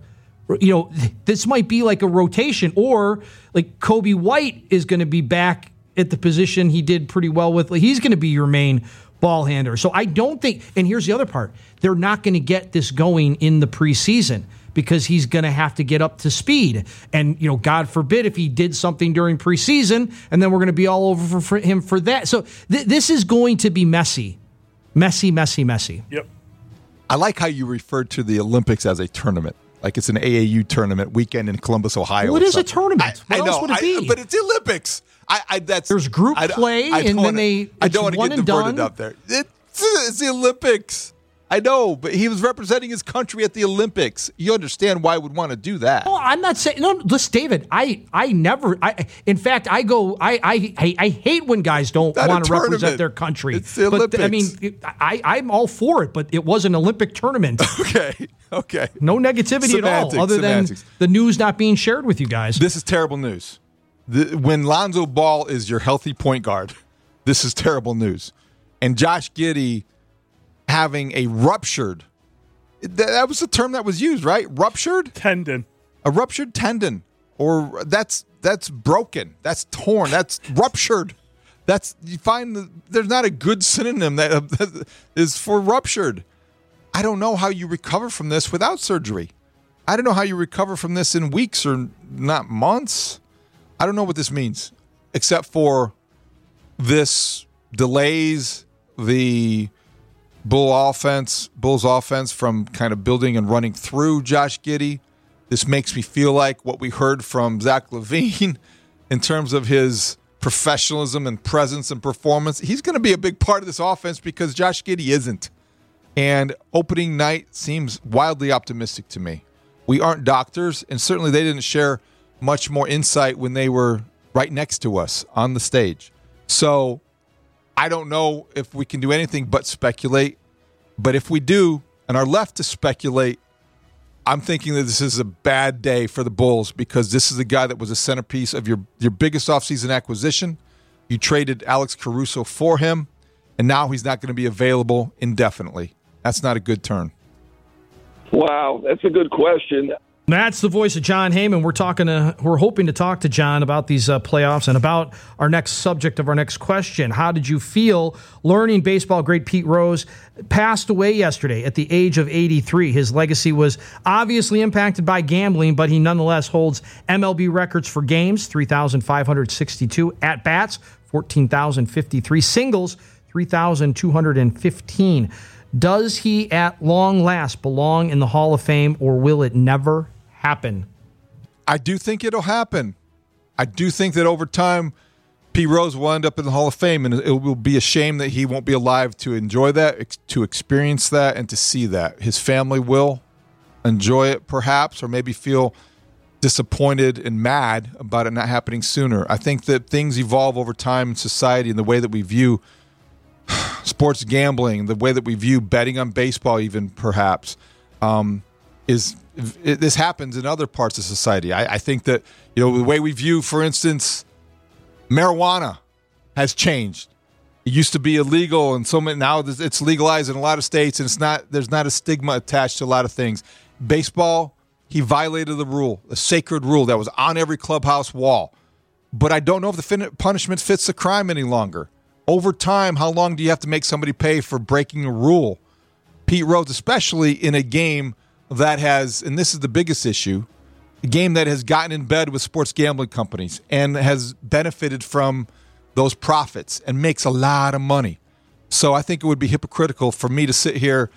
this might be like a rotation, or like Kobe White is going to be back at the position he did pretty well with. He's going to be your main ball handler. So I don't think, and here's the other part, they're not going to get this going in the preseason, because he's going to have to get up to speed. And, God forbid if he did something during preseason, and then we're going to be all over for him for that. So this is going to be messy. Messy. Yep. I like how you referred to the Olympics as a tournament. Like it's an AAU tournament weekend in Columbus, Ohio. What is a tournament? What else would it be? But it's the Olympics. There's group play, and then I don't want to get diverted up there. It's the Olympics. I know, but he was representing his country at the Olympics. You understand why I would want to do that. Well, I'm not saying, no, listen, David, in fact, I hate when guys don't want to represent their country. It's the Olympics. But, I mean, I'm all for it, but it was an Olympic tournament. Okay. No negativity at all, other than the news not being shared with you guys. This is terrible news. When Lonzo Ball is your healthy point guard, this is terrible news. And Josh Giddey having a ruptured, that was the term that was used, right? Ruptured? Tendon. A ruptured tendon. Or that's broken. That's torn. That's ruptured. You find there's not a good synonym that is for ruptured. I don't know how you recover from this without surgery. I don't know how you recover from this in weeks or not months. I don't know what this means, except for this delays the Bulls offense from kind of building and running through Josh Giddey. This makes me feel like what we heard from Zach LaVine in terms of his professionalism and presence and performance. He's going to be a big part of this offense because Josh Giddey isn't. And opening night seems wildly optimistic to me. We aren't doctors, and certainly they didn't share much more insight when they were right next to us on the stage. So I don't know if we can do anything but speculate. But if we do and are left to speculate, I'm thinking that this is a bad day for the Bulls because this is the guy that was a centerpiece of your biggest offseason acquisition. You traded Alex Caruso for him, and now he's not going to be available indefinitely. That's not a good turn. Wow, that's a good question. That's the voice of Jon Heyman. We're hoping to talk to John about these playoffs and about our next subject of our next question. How did you feel learning baseball great Pete Rose passed away yesterday at the age of 83? His legacy was obviously impacted by gambling, but he nonetheless holds MLB records for games, 3,562 at-bats, 14,053 singles, 3,215. Does he at long last belong in the Hall of Fame, or will it never happen? I do think it'll happen. I do think that over time, Pete Rose will end up in the Hall of Fame, and it will be a shame that he won't be alive to enjoy that, to experience that, and to see that. His family will enjoy it, perhaps, or maybe feel disappointed and mad about it not happening sooner. I think that things evolve over time in society and the way that we view sports gambling, the way that we view betting on baseball even perhaps, this happens in other parts of society. I think that, the way we view, for instance, marijuana has changed. It used to be illegal, and now it's legalized in a lot of states, and there's not a stigma attached to a lot of things. Baseball, he violated the rule, a sacred rule that was on every clubhouse wall. But I don't know if the punishment fits the crime any longer. Over time, how long do you have to make somebody pay for breaking a rule? Pete Rose, especially in a game that has, and this is the biggest issue, a game that has gotten in bed with sports gambling companies and has benefited from those profits and makes a lot of money. So I think it would be hypocritical for me to sit here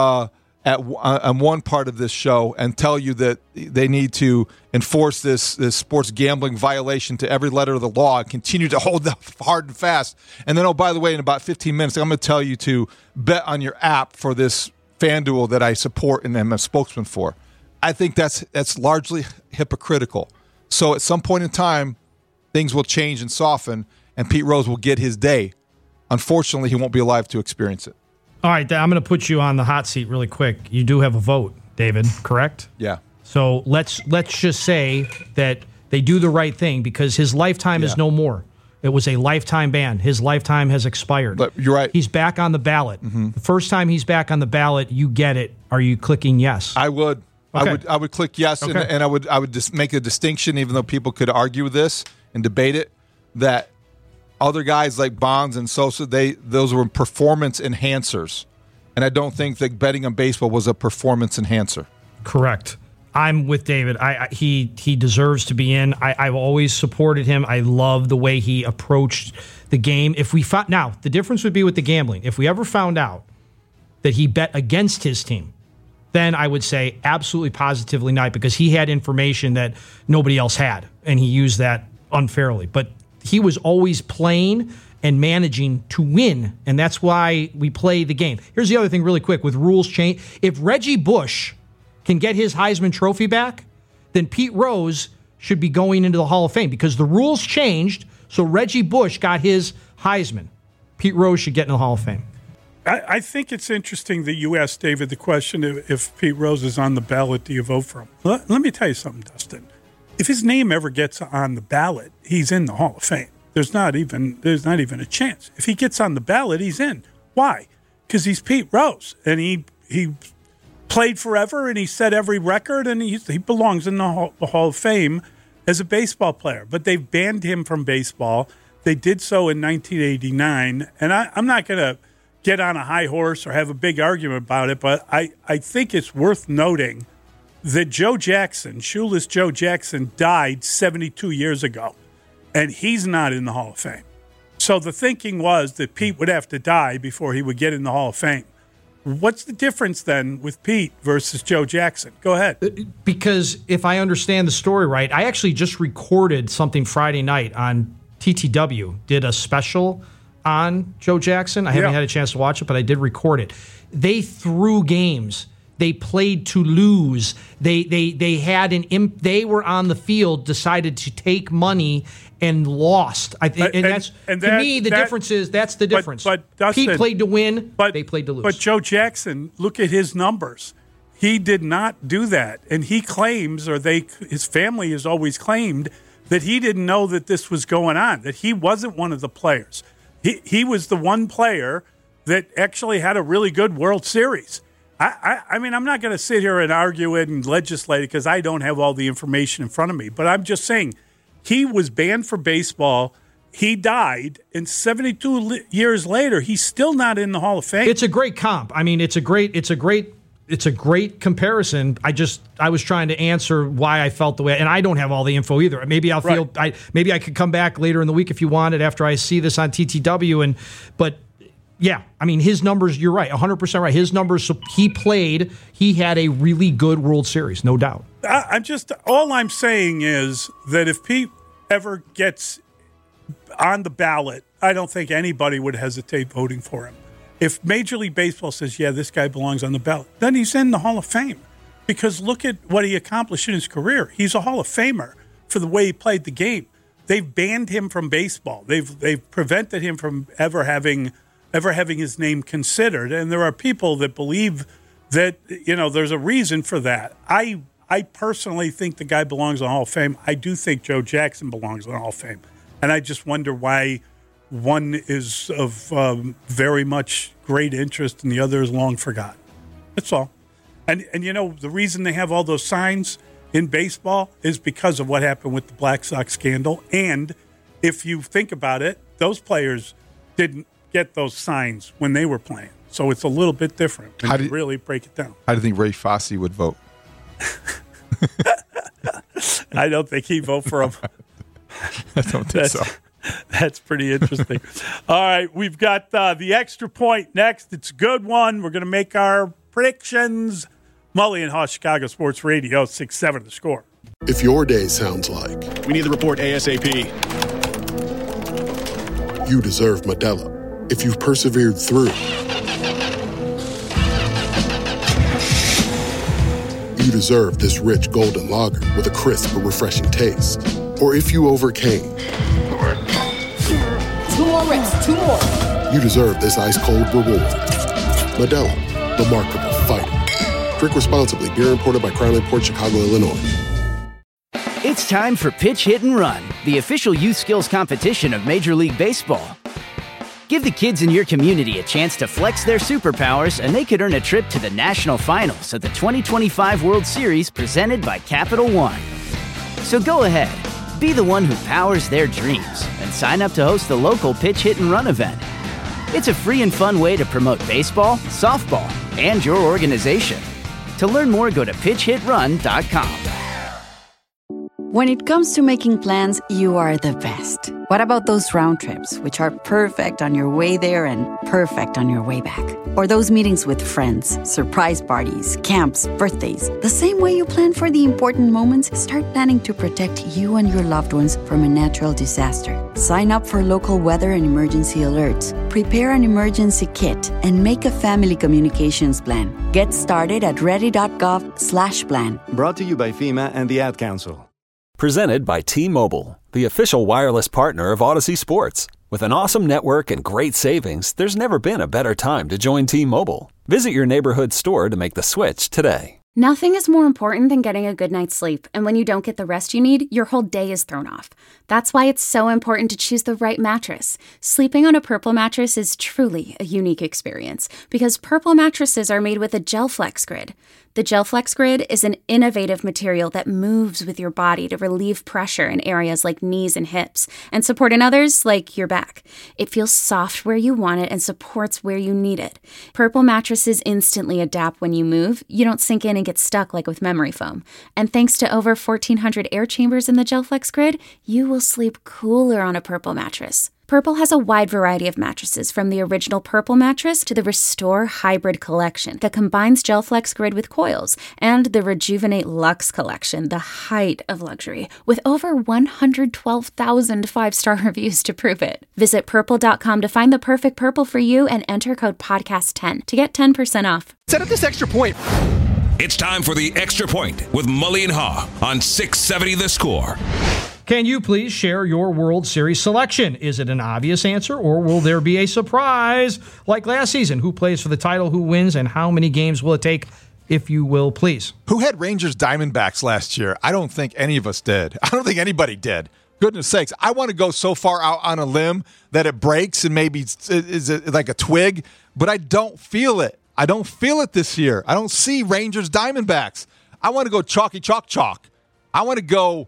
on one part of this show and tell you that they need to enforce this sports gambling violation to every letter of the law and continue to hold that hard and fast. And then, by the way, in about 15 minutes, I'm going to tell you to bet on your app for this FanDuel that I support and am a spokesman for. I think that's largely hypocritical. So at some point in time, things will change and soften, and Pete Rose will get his day. Unfortunately, he won't be alive to experience it. All right, I'm going to put you on the hot seat really quick. You do have a vote, David, correct? Yeah. So let's just say that they do the right thing because his lifetime is no more. It was a lifetime ban. His lifetime has expired. But you're right. He's back on the ballot. Mm-hmm. The first time he's back on the ballot, you get it. Are you clicking yes? I would. Okay. I would click yes, okay. and I would just make a distinction, even though people could argue with this and debate it, that other guys like Bonds and Sosa, those were performance enhancers. And I don't think that betting on baseball was a performance enhancer. Correct. I'm with David. He deserves to be in. I've always supported him. I love the way he approached the game. Now, the difference would be with the gambling. If we ever found out that he bet against his team, then I would say absolutely positively not, because he had information that nobody else had, and he used that unfairly. But he was always playing and managing to win, and that's why we play the game. Here's the other thing really quick with rules change. If Reggie Bush can get his Heisman Trophy back, then Pete Rose should be going into the Hall of Fame because the rules changed, so Reggie Bush got his Heisman. Pete Rose should get in the Hall of Fame. I think it's interesting that you asked David the question, if Pete Rose is on the ballot, do you vote for him? Let me tell you something, Dustin. If his name ever gets on the ballot, he's in the Hall of Fame. There's not even a chance. If he gets on the ballot, he's in. Why? Because he's Pete Rose, and he played forever, and he set every record, and he belongs in the Hall of Fame as a baseball player. But they've banned him from baseball. They did so in 1989, and I'm not going to get on a high horse or have a big argument about it, but I think it's worth noting that Joe Jackson, shoeless Joe Jackson, died 72 years ago, and he's not in the Hall of Fame. So the thinking was that Pete would have to die before he would get in the Hall of Fame. What's the difference then with Pete versus Joe Jackson? Go ahead. Because if I understand the story right, I actually just recorded something Friday night on TTW, did a special on Joe Jackson. I haven't had a chance to watch it, but I did record it. They threw games. They played to lose. They had they were on the field, decided to take money and lost. To me, the difference is that's the difference. But Dustin, Pete played to win. They played to lose. But Joe Jackson, look at his numbers. He did not do that, and he claims, his family has always claimed that he didn't know that this was going on. That he wasn't one of the players. He was the one player that actually had a really good World Series. I mean, I'm not going to sit here and argue it and legislate it because I don't have all the information in front of me. But I'm just saying he was banned for baseball. He died, and 72 years later, he's still not in the Hall of Fame. It's a great comp. I mean, it's a great comparison. I was trying to answer why I felt the way, and I don't have all the info either. Maybe maybe I could come back later in the week if you wanted after I see this on TTW. But yeah, I mean, his numbers, you're right, 100% right. His numbers, he had a really good World Series, no doubt. All I'm saying is that if Pete ever gets on the ballot, I don't think anybody would hesitate voting for him. If Major League Baseball says, yeah, this guy belongs on the ballot, then he's in the Hall of Fame. Because look at what he accomplished in his career. He's a Hall of Famer for the way he played the game. They've banned him from baseball. They've prevented him from ever having his name considered. And there are people that believe that, there's a reason for that. I personally think the guy belongs in the Hall of Fame. I do think Joe Jackson belongs in the Hall of Fame. And I just wonder why one is of very much great interest and the other is long forgotten. That's all. And the reason they have all those signs in baseball is because of what happened with the Black Sox scandal. And if you think about it, those players didn't get those signs when they were playing. So it's a little bit different when you really break it down. How do you think Ray Fosse would vote? I don't think he'd vote for him. I don't think so. That's pretty interesting. All right, we've got the extra point next. It's a good one. We're going to make our predictions. Mully and Haw, Chicago Sports Radio, 6-7 The Score. If your day sounds like we need the report ASAP, you deserve Modelo. If you've persevered through, you deserve this rich golden lager with a crisp but refreshing taste. Or if you overcame, 2 more reps, 2 more. You deserve this ice-cold reward. Modelo, the Remarkable Fighter. Drink responsibly. Beer imported by Crown Imports, Chicago, Illinois. It's time for Pitch, Hit, and Run, the official youth skills competition of Major League Baseball. Give the kids in your community a chance to flex their superpowers, and they could earn a trip to the national finals of the 2025 World Series presented by Capital One. So go ahead, be the one who powers their dreams, and sign up to host the local Pitch, Hit, and Run event. It's a free and fun way to promote baseball, softball, and your organization. To learn more, go to pitchhitrun.com. When it comes to making plans, you are the best. What about those round trips, which are perfect on your way there and perfect on your way back? Or those meetings with friends, surprise parties, camps, birthdays. The same way you plan for the important moments, start planning to protect you and your loved ones from a natural disaster. Sign up for local weather and emergency alerts. Prepare an emergency kit and make a family communications plan. Get started at ready.gov/plan. Brought to you by FEMA and the Ad Council. Presented by T-Mobile, the official wireless partner of Odyssey Sports. With an awesome network and great savings, there's never been a better time to join T-Mobile. Visit your neighborhood store to make the switch today. Nothing is more important than getting a good night's sleep, and when you don't get the rest you need, your whole day is thrown off. That's why it's so important to choose the right mattress. Sleeping on a Purple mattress is truly a unique experience, because Purple mattresses are made with a GelFlex Grid. The GelFlex Grid is an innovative material that moves with your body to relieve pressure in areas like knees and hips, and support in others like your back. It feels soft where you want it and supports where you need it. Purple mattresses instantly adapt when you move. You don't sink in and get stuck like with memory foam. And thanks to over 1,400 air chambers in the GelFlex Grid, you will sleep cooler on a Purple mattress. Purple has a wide variety of mattresses, from the original Purple mattress to the Restore Hybrid collection that combines GelFlex Grid with coils, and the Rejuvenate Luxe collection, the height of luxury, with over 112,000 5-star reviews to prove it. Visit Purple.com to find the perfect Purple for you and enter code PODCAST10 to get 10% off. Set up this extra point. It's time for the Extra Point with Mully and Haw on 670 The Score. Can you please share your World Series selection? Is it an obvious answer, or will there be a surprise like last season? Who plays for the title, who wins, and how many games will it take, if you will, please? Who had Rangers Diamondbacks last year? I don't think any of us did. I don't think anybody did. Goodness sakes. I want to go so far out on a limb that it breaks and maybe is like a twig, but I don't feel it. I don't feel it this year. I don't see Rangers Diamondbacks. I want to go chalky chalk. I want to go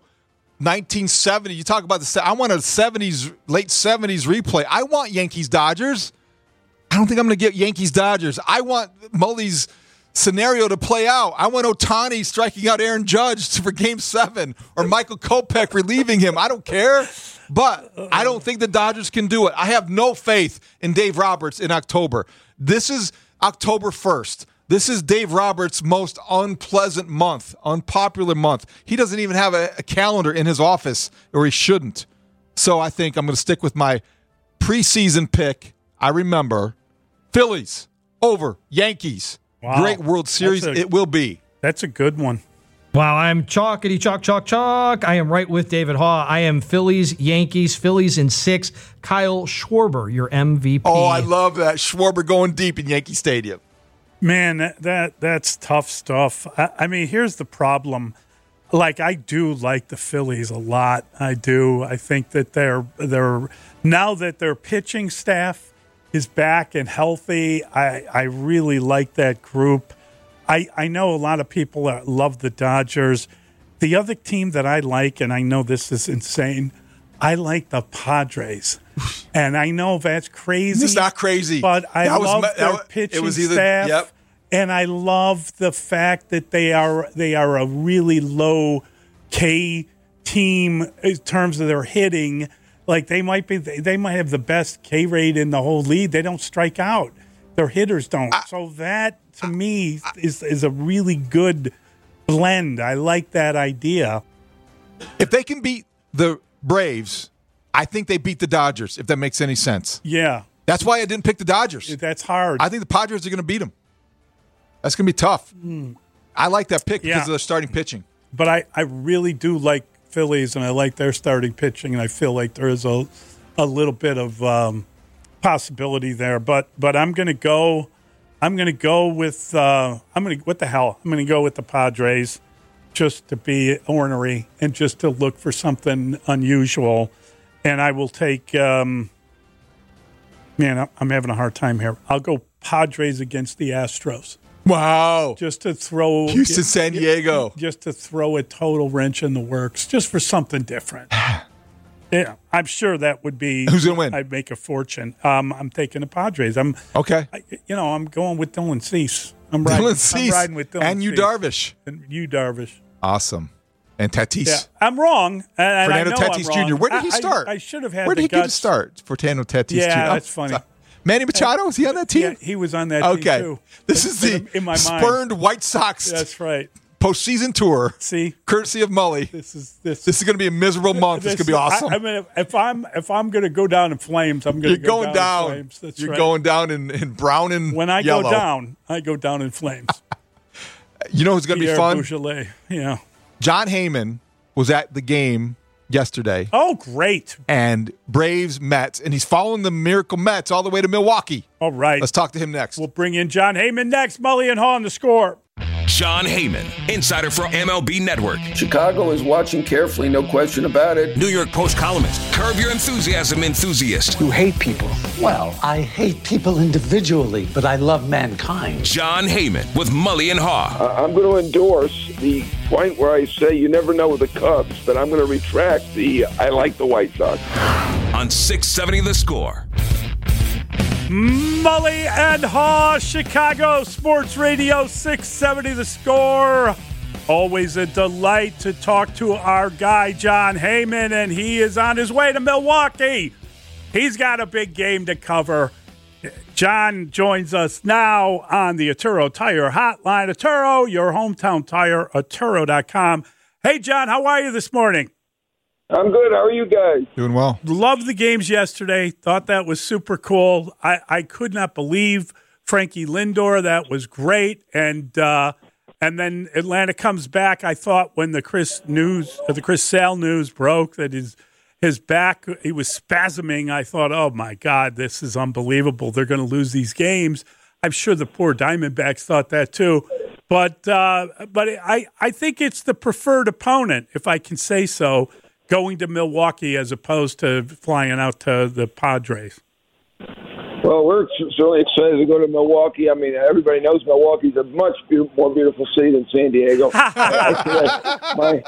1970. You talk about I want a late 70s replay. I want Yankees Dodgers. I don't think I'm going to get Yankees Dodgers. I want Mully's scenario to play out. I want Ohtani striking out Aaron Judge for Game 7 or Michael Kopech relieving him. I don't care, but I don't think the Dodgers can do it. I have no faith in Dave Roberts in October. This is October 1st. This is Dave Roberts' most unpleasant month, unpopular month. He doesn't even have a calendar in his office, or he shouldn't. So I think I'm going to stick with my preseason pick. I remember Phillies over Yankees. Wow. Great World Series it will be. That's a good one. Wow, I'm chalkity chalk. I am right with David Haw. I am Phillies, Yankees, Phillies in 6. Kyle Schwarber, your MVP. Oh, I love that. Schwarber going deep in Yankee Stadium. Man, that's tough stuff. I mean, here's the problem. Like, I do like the Phillies a lot. I do. I think that they're now that their pitching staff is back and healthy, I really like that group. I know a lot of people love the Dodgers. The other team that I like, and I know this is insane, I like the Padres. And I know that's crazy. It's not crazy. But I love their pitching staff. Yep. And I love the fact that they are a really low K team in terms of their hitting. Like they might have the best K rate in the whole league. They don't strike out. Their hitters don't. So that to me is a really good blend. I like that idea. If they can beat the Braves, I think they beat the Dodgers, if that makes any sense. Yeah. That's why I didn't pick the Dodgers. That's hard. I think the Padres are going to beat them. That's going to be tough. I like that pick because of their starting pitching. But I really do like Phillies, and I like their starting pitching, and I feel like there is a little bit of possibility there. But I'm going to go with what the hell? I'm going to go with the Padres just to be ornery and just to look for something unusual. And I will take I'm having a hard time here. I'll go Padres against the Astros. Wow. Just to throw Houston, San Diego. Just to throw a total wrench in the works, just for something different. Yeah, I'm sure that would be. Who's going to win? I'd make a fortune. I'm taking the Padres. I'm going with Dylan Cease. I'm riding with Dylan and you, Darvish. And you, Darvish. Awesome. And Tatis. Yeah, I'm wrong. And Fernando I know Tatis I'm wrong. Jr. Where did he start? I should have had. Where did he guts. get to start? Fernando Tatis Jr. Yeah, that's funny. Manny Machado, was he on that team? Yeah, he was on that team too. This is the in my spurned mind. White Sox. That's right. Postseason tour. See, courtesy of Mully. This is going to be a miserable month. It's going to be awesome. I mean, if I'm going to go down in flames, I'm going to go down in flames. That's You're going down in brown and when I yellow. I go down in flames. You know who's going to be fun? Beaujolais. Yeah. John Heyman was at the game yesterday. Oh, great. And Braves, Mets, and he's following the Miracle Mets all the way to Milwaukee. All right. Let's talk to him next. We'll bring in John Heyman next. Mully and Haw on the Score. John Heyman, insider for MLB Network. Chicago is watching carefully, no question about it. New York Post columnist, Curb Your Enthusiasm enthusiast. You hate people. Well, I hate people individually, but I love mankind. John Heyman with Mully and Haw. I'm going to endorse the point where I say you never know with the Cubs, but I'm going to retract I like the White Sox. On 670 The Score. Mully and Haw, Chicago Sports Radio 670 The Score. Always a delight to talk to our guy, John Heyman, and he is on his way to Milwaukee. He's got a big game to cover. John joins us now on the Arturo Tire Hotline. Arturo, your hometown tire, Arturo.com. Hey, John, how are you this morning? I'm good. How are you guys? Doing well. Loved the games yesterday. Thought that was super cool. I could not believe Frankie Lindor. That was great. And then Atlanta comes back. I thought when the Chris Sale news broke that his back, he was spasming. I thought, oh, my God, this is unbelievable. They're going to lose these games. I'm sure the poor Diamondbacks thought that too. But I think it's the preferred opponent, if I can say so, going to Milwaukee as opposed to flying out to the Padres. Well, we're certainly excited to go to Milwaukee. I mean, everybody knows Milwaukee's a much more beautiful city than San Diego. my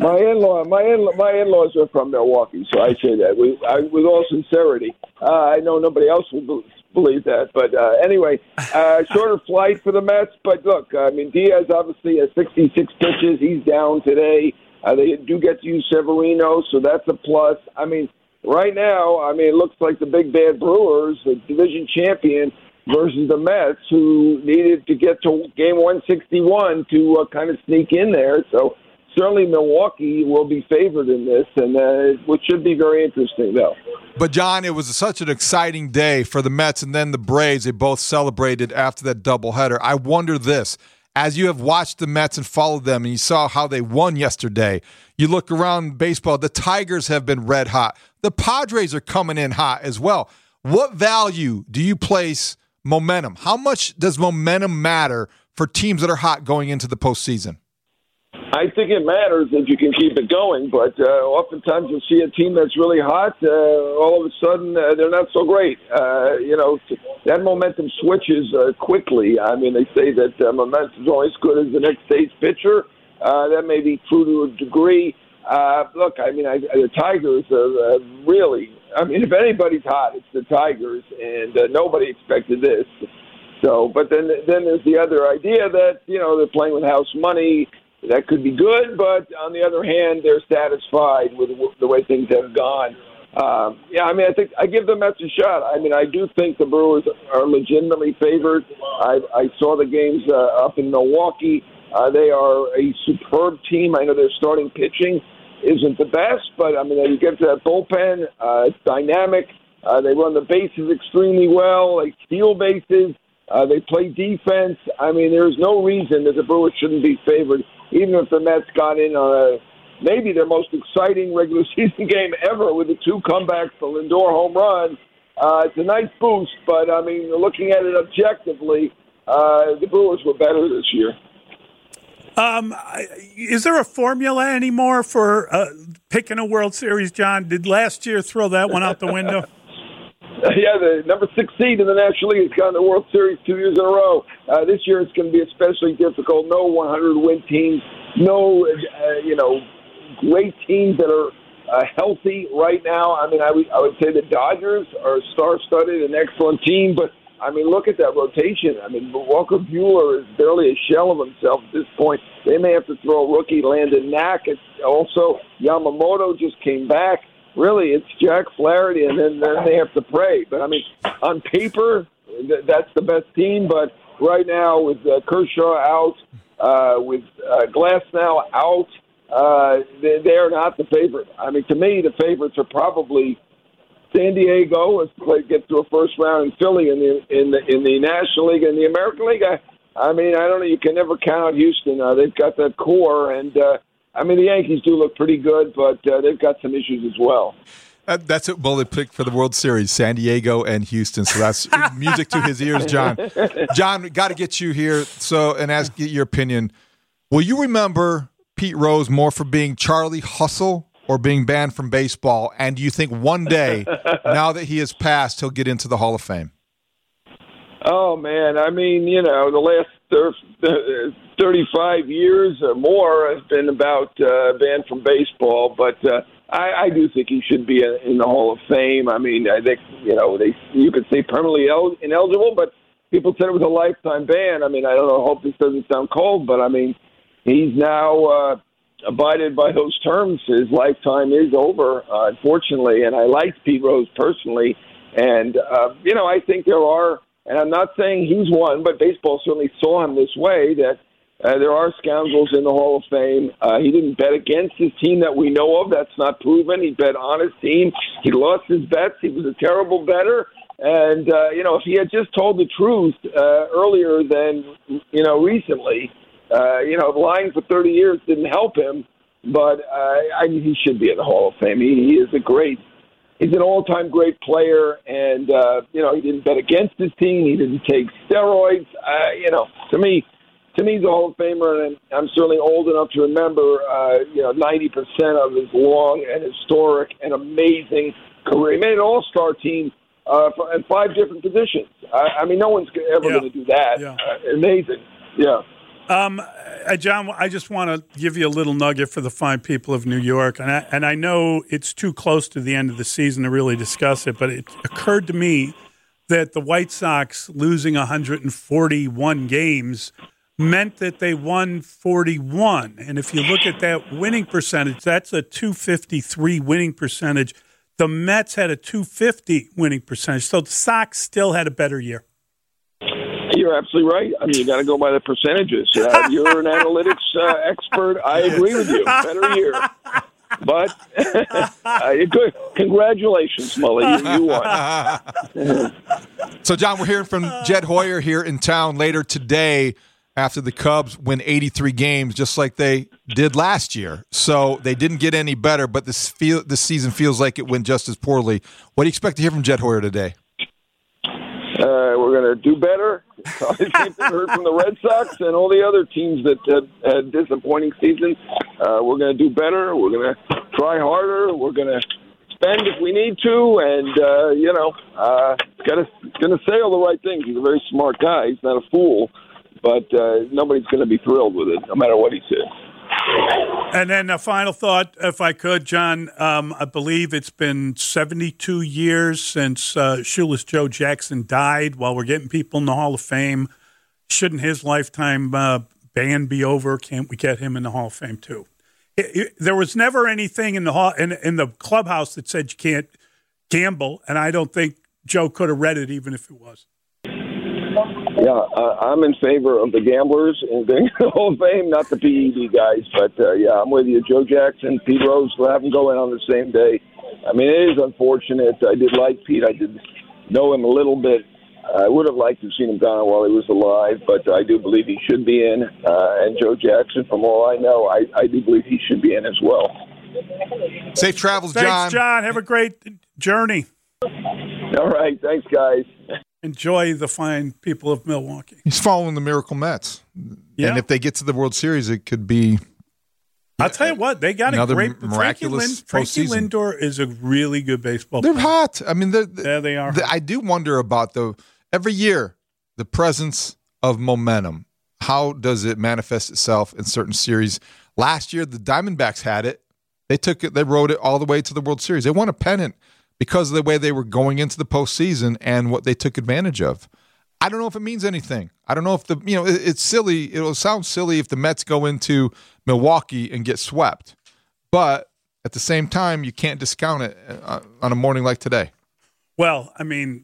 in-laws are from Milwaukee, so I say that with all sincerity. I know nobody else will believe that, but anyway, shorter flight for the Mets. But look, I mean, Diaz obviously has 66 pitches. He's down today. They do get to use Severino, so that's a plus. I mean, right now, it looks like the big bad Brewers, the division champion, versus the Mets, who needed to get to game 161 to kind of sneak in there. So certainly Milwaukee will be favored in this, and which should be very interesting, though. But, John, it was such an exciting day for the Mets and then the Braves. They both celebrated after that doubleheader. I wonder this. As you have watched the Mets and followed them and you saw how they won yesterday, you look around baseball, the Tigers have been red hot. The Padres are coming in hot as well. What value do you place momentum? How much does momentum matter for teams that are hot going into the postseason? I think it matters if you can keep it going, but oftentimes you'll see a team that's really hot, all of a sudden they're not so great. That momentum switches quickly. I mean, they say that momentum is only as good as the next day's pitcher. That may be true to a degree. Look, the Tigers are really, if anybody's hot, it's the Tigers, and nobody expected this. So, but then there's the other idea that, they're playing with house money. That could be good, but on the other hand, they're satisfied with the way things have gone. I think I give the Mets a shot. I do think the Brewers are legitimately favored. I saw the games up in Milwaukee. They are a superb team. I know their starting pitching isn't the best, but you get to that bullpen. It's dynamic. They run the bases extremely well. They steal bases. They play defense. There's no reason that the Brewers shouldn't be favored, even if the Mets got in on maybe their most exciting regular season game ever with the two comebacks, the Lindor home run. It's a nice boost, but, looking at it objectively, the Brewers were better this year. Is there a formula anymore for picking a World Series, John? Did last year throw that one out the window? Yeah, the number 6 seed in the National League has gone to the World Series 2 years in a row. This year it's going to be especially difficult. No 100-win teams. No, great teams that are healthy right now. I would say the Dodgers are star-studded, an excellent team. But, look at that rotation. Walker Buehler is barely a shell of himself at this point. They may have to throw rookie Landon Knack. Also, Yamamoto just came back. Really, it's Jack Flaherty, and then they have to pray. But, on paper, that's the best team. But right now, with Kershaw out, with Glasnow out, they're not the favorite. To me, the favorites are probably San Diego, get to a first round, and Philly in the National League. And the American League, I don't know. You can never count out Houston. They've got that core, and the Yankees do look pretty good, but they've got some issues as well. That's it. Well, they picked for the World Series, San Diego and Houston. So that's music to his ears, John. John, got to get you here and ask your opinion. Will you remember Pete Rose more for being Charlie Hustle or being banned from baseball? And do you think one day, now that he has passed, he'll get into the Hall of Fame? Oh, man. The last 35 years or more has been about banned from baseball, but I do think he should be in the Hall of Fame. I think, you could say permanently ineligible, but people said it was a lifetime ban. I don't know, I hope this doesn't sound cold, but he's now abided by those terms, his lifetime is over, unfortunately. And I liked Pete Rose personally. And, I think there are, and I'm not saying he's one, but baseball certainly saw him this way, that there are scoundrels in the Hall of Fame. He didn't bet against his team that we know of. That's not proven. He bet on his team. He lost his bets. He was a terrible bettor. And, if he had just told the truth earlier than, recently, lying for 30 years didn't help him. But he should be in the Hall of Fame. He is he's an all-time great player. And, he didn't bet against his team. He didn't take steroids. To me, he's a Hall of Famer, and I'm certainly old enough to remember, 90% of his long and historic and amazing career. He made an all-star team in 5 different positions. No one's ever going to do that. Yeah. Amazing. Yeah. John, I just want to give you a little nugget for the fine people of New York, and I know it's too close to the end of the season to really discuss it, but it occurred to me that the White Sox losing 141 games meant that they won 41. And if you look at that winning percentage, that's a .253 winning percentage. The Mets had a .250 winning percentage. So the Sox still had a better year. You're absolutely right. You got to go by the percentages. You're an analytics expert. I agree with you. Better year. But good. Congratulations, Mully. You won. So, John, we're hearing from Jed Hoyer here in town later today after the Cubs win 83 games, just like they did last year. So they didn't get any better, but this season feels like it went just as poorly. What do you expect to hear from Jed Hoyer today? We're going to do better. The same thing heard from the Red Sox and all the other teams that had disappointing seasons. We're going to do better. We're going to try harder. We're going to spend if we need to, and it's going to say all the right things. He's a very smart guy. He's not a fool, but nobody's going to be thrilled with it, no matter what he says. And then a final thought, if I could, John. I believe it's been 72 years since Shoeless Joe Jackson died. While we're getting people in the Hall of Fame, shouldn't his lifetime ban be over? Can't we get him in the Hall of Fame too? There was never anything in the in the clubhouse that said you can't gamble, and I don't think Joe could have read it, even if it was. Yeah, I'm in favor of the gamblers in the Hall of Fame, not the PED guys. But, I'm with you. Joe Jackson, Pete Rose, we'll have them go in on the same day. It is unfortunate. I did like Pete. I did know him a little bit. I would have liked to have seen him gone while he was alive, but I do believe he should be in. And Joe Jackson, from all I know, I do believe he should be in as well. Safe travels, John. Thanks, John. Have a great journey. All right. Thanks, guys. Enjoy the fine people of Milwaukee. He's following the Miracle Mets. Yeah. And if they get to the World Series, it could be I'll tell you what, they got another a great miraculous Frankie Lindor is a really good baseball player. They're hot. They are. I do wonder about every year the presence of momentum. How does it manifest itself in certain series? Last year, the Diamondbacks had it. They took it. They rode it all the way to the World Series. They won a pennant because of the way they were going into the postseason and what they took advantage of. I don't know if it means anything. I don't know if it's silly. It'll sound silly if the Mets go into Milwaukee and get swept. But at the same time, you can't discount it on a morning like today. Well,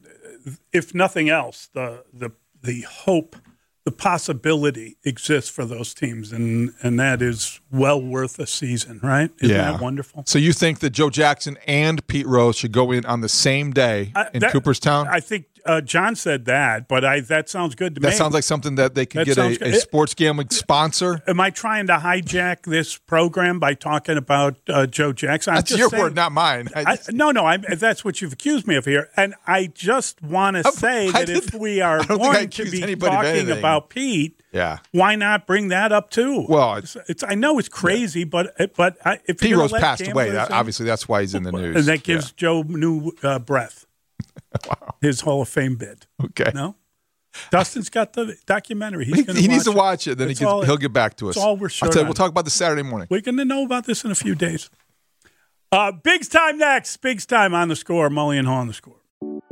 if nothing else, the hope, the possibility exists for those teams, and that is well worth a season, right? Isn't that wonderful? So you think that Joe Jackson and Pete Rose should go in on the same day in Cooperstown? I think John said that, but that sounds good to me. That sounds like something that they could get a sports gambling sponsor. Am I trying to hijack this program by talking about Joe Jackson? That's your word, not mine. No, that's what you've accused me of here. And I just want to say that if we are going to be talking about Pete, why not bring that up too? Well, I know it's crazy, but if Pete Rose passed away, obviously that's why he's in the news. And that gives Joe new breath. Wow. His Hall of Fame bid. Okay. No? Dustin's got the documentary. He needs to watch it. Then he'll get back to us. That's all we're short we'll talk about this Saturday morning. We're going to know about this in a few days. Big's time next. Big's time on the Score. Mully and Haw on the Score.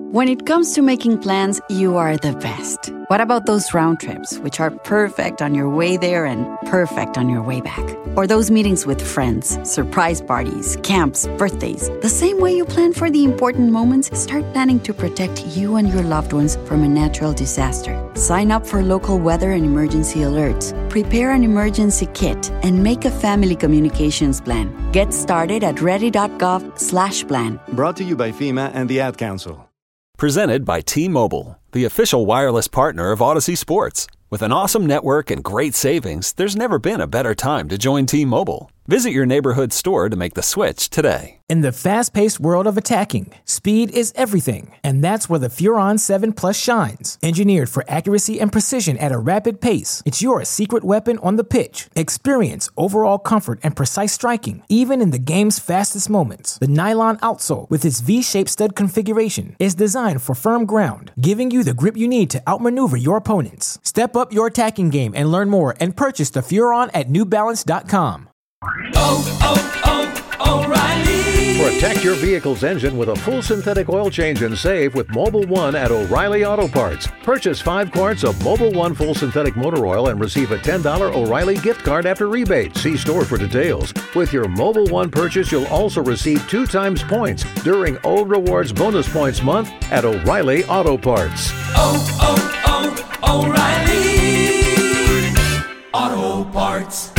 When it comes to making plans, you are the best. What about those round trips, which are perfect on your way there and perfect on your way back? Or those meetings with friends, surprise parties, camps, birthdays. The same way you plan for the important moments, start planning to protect you and your loved ones from a natural disaster. Sign up for local weather and emergency alerts. Prepare an emergency kit and make a family communications plan. Get started at ready.gov/plan. Brought to you by FEMA and the Ad Council. Presented by T-Mobile, the official wireless partner of Odyssey Sports. With an awesome network and great savings, there's never been a better time to join T-Mobile. Visit your neighborhood store to make the switch today. In the fast-paced world of attacking, speed is everything, and that's where the Furon 7 Plus shines. Engineered for accuracy and precision at a rapid pace, it's your secret weapon on the pitch. Experience overall comfort and precise striking, even in the game's fastest moments. The nylon outsole, with its V-shaped stud configuration, is designed for firm ground, giving you the grip you need to outmaneuver your opponents. Step up your attacking game and learn more and purchase the Furon at newbalance.com. O'Reilly. Protect your vehicle's engine with a full synthetic oil change and save with Mobil 1 at O'Reilly Auto Parts. Purchase 5 quarts of Mobil 1 full synthetic motor oil and receive a $10 O'Reilly gift card after rebate. See store for details. With your Mobil 1 purchase, you'll also receive 2 times points during O Rewards Bonus Points Month at O'Reilly Auto Parts. O'Reilly Auto Parts.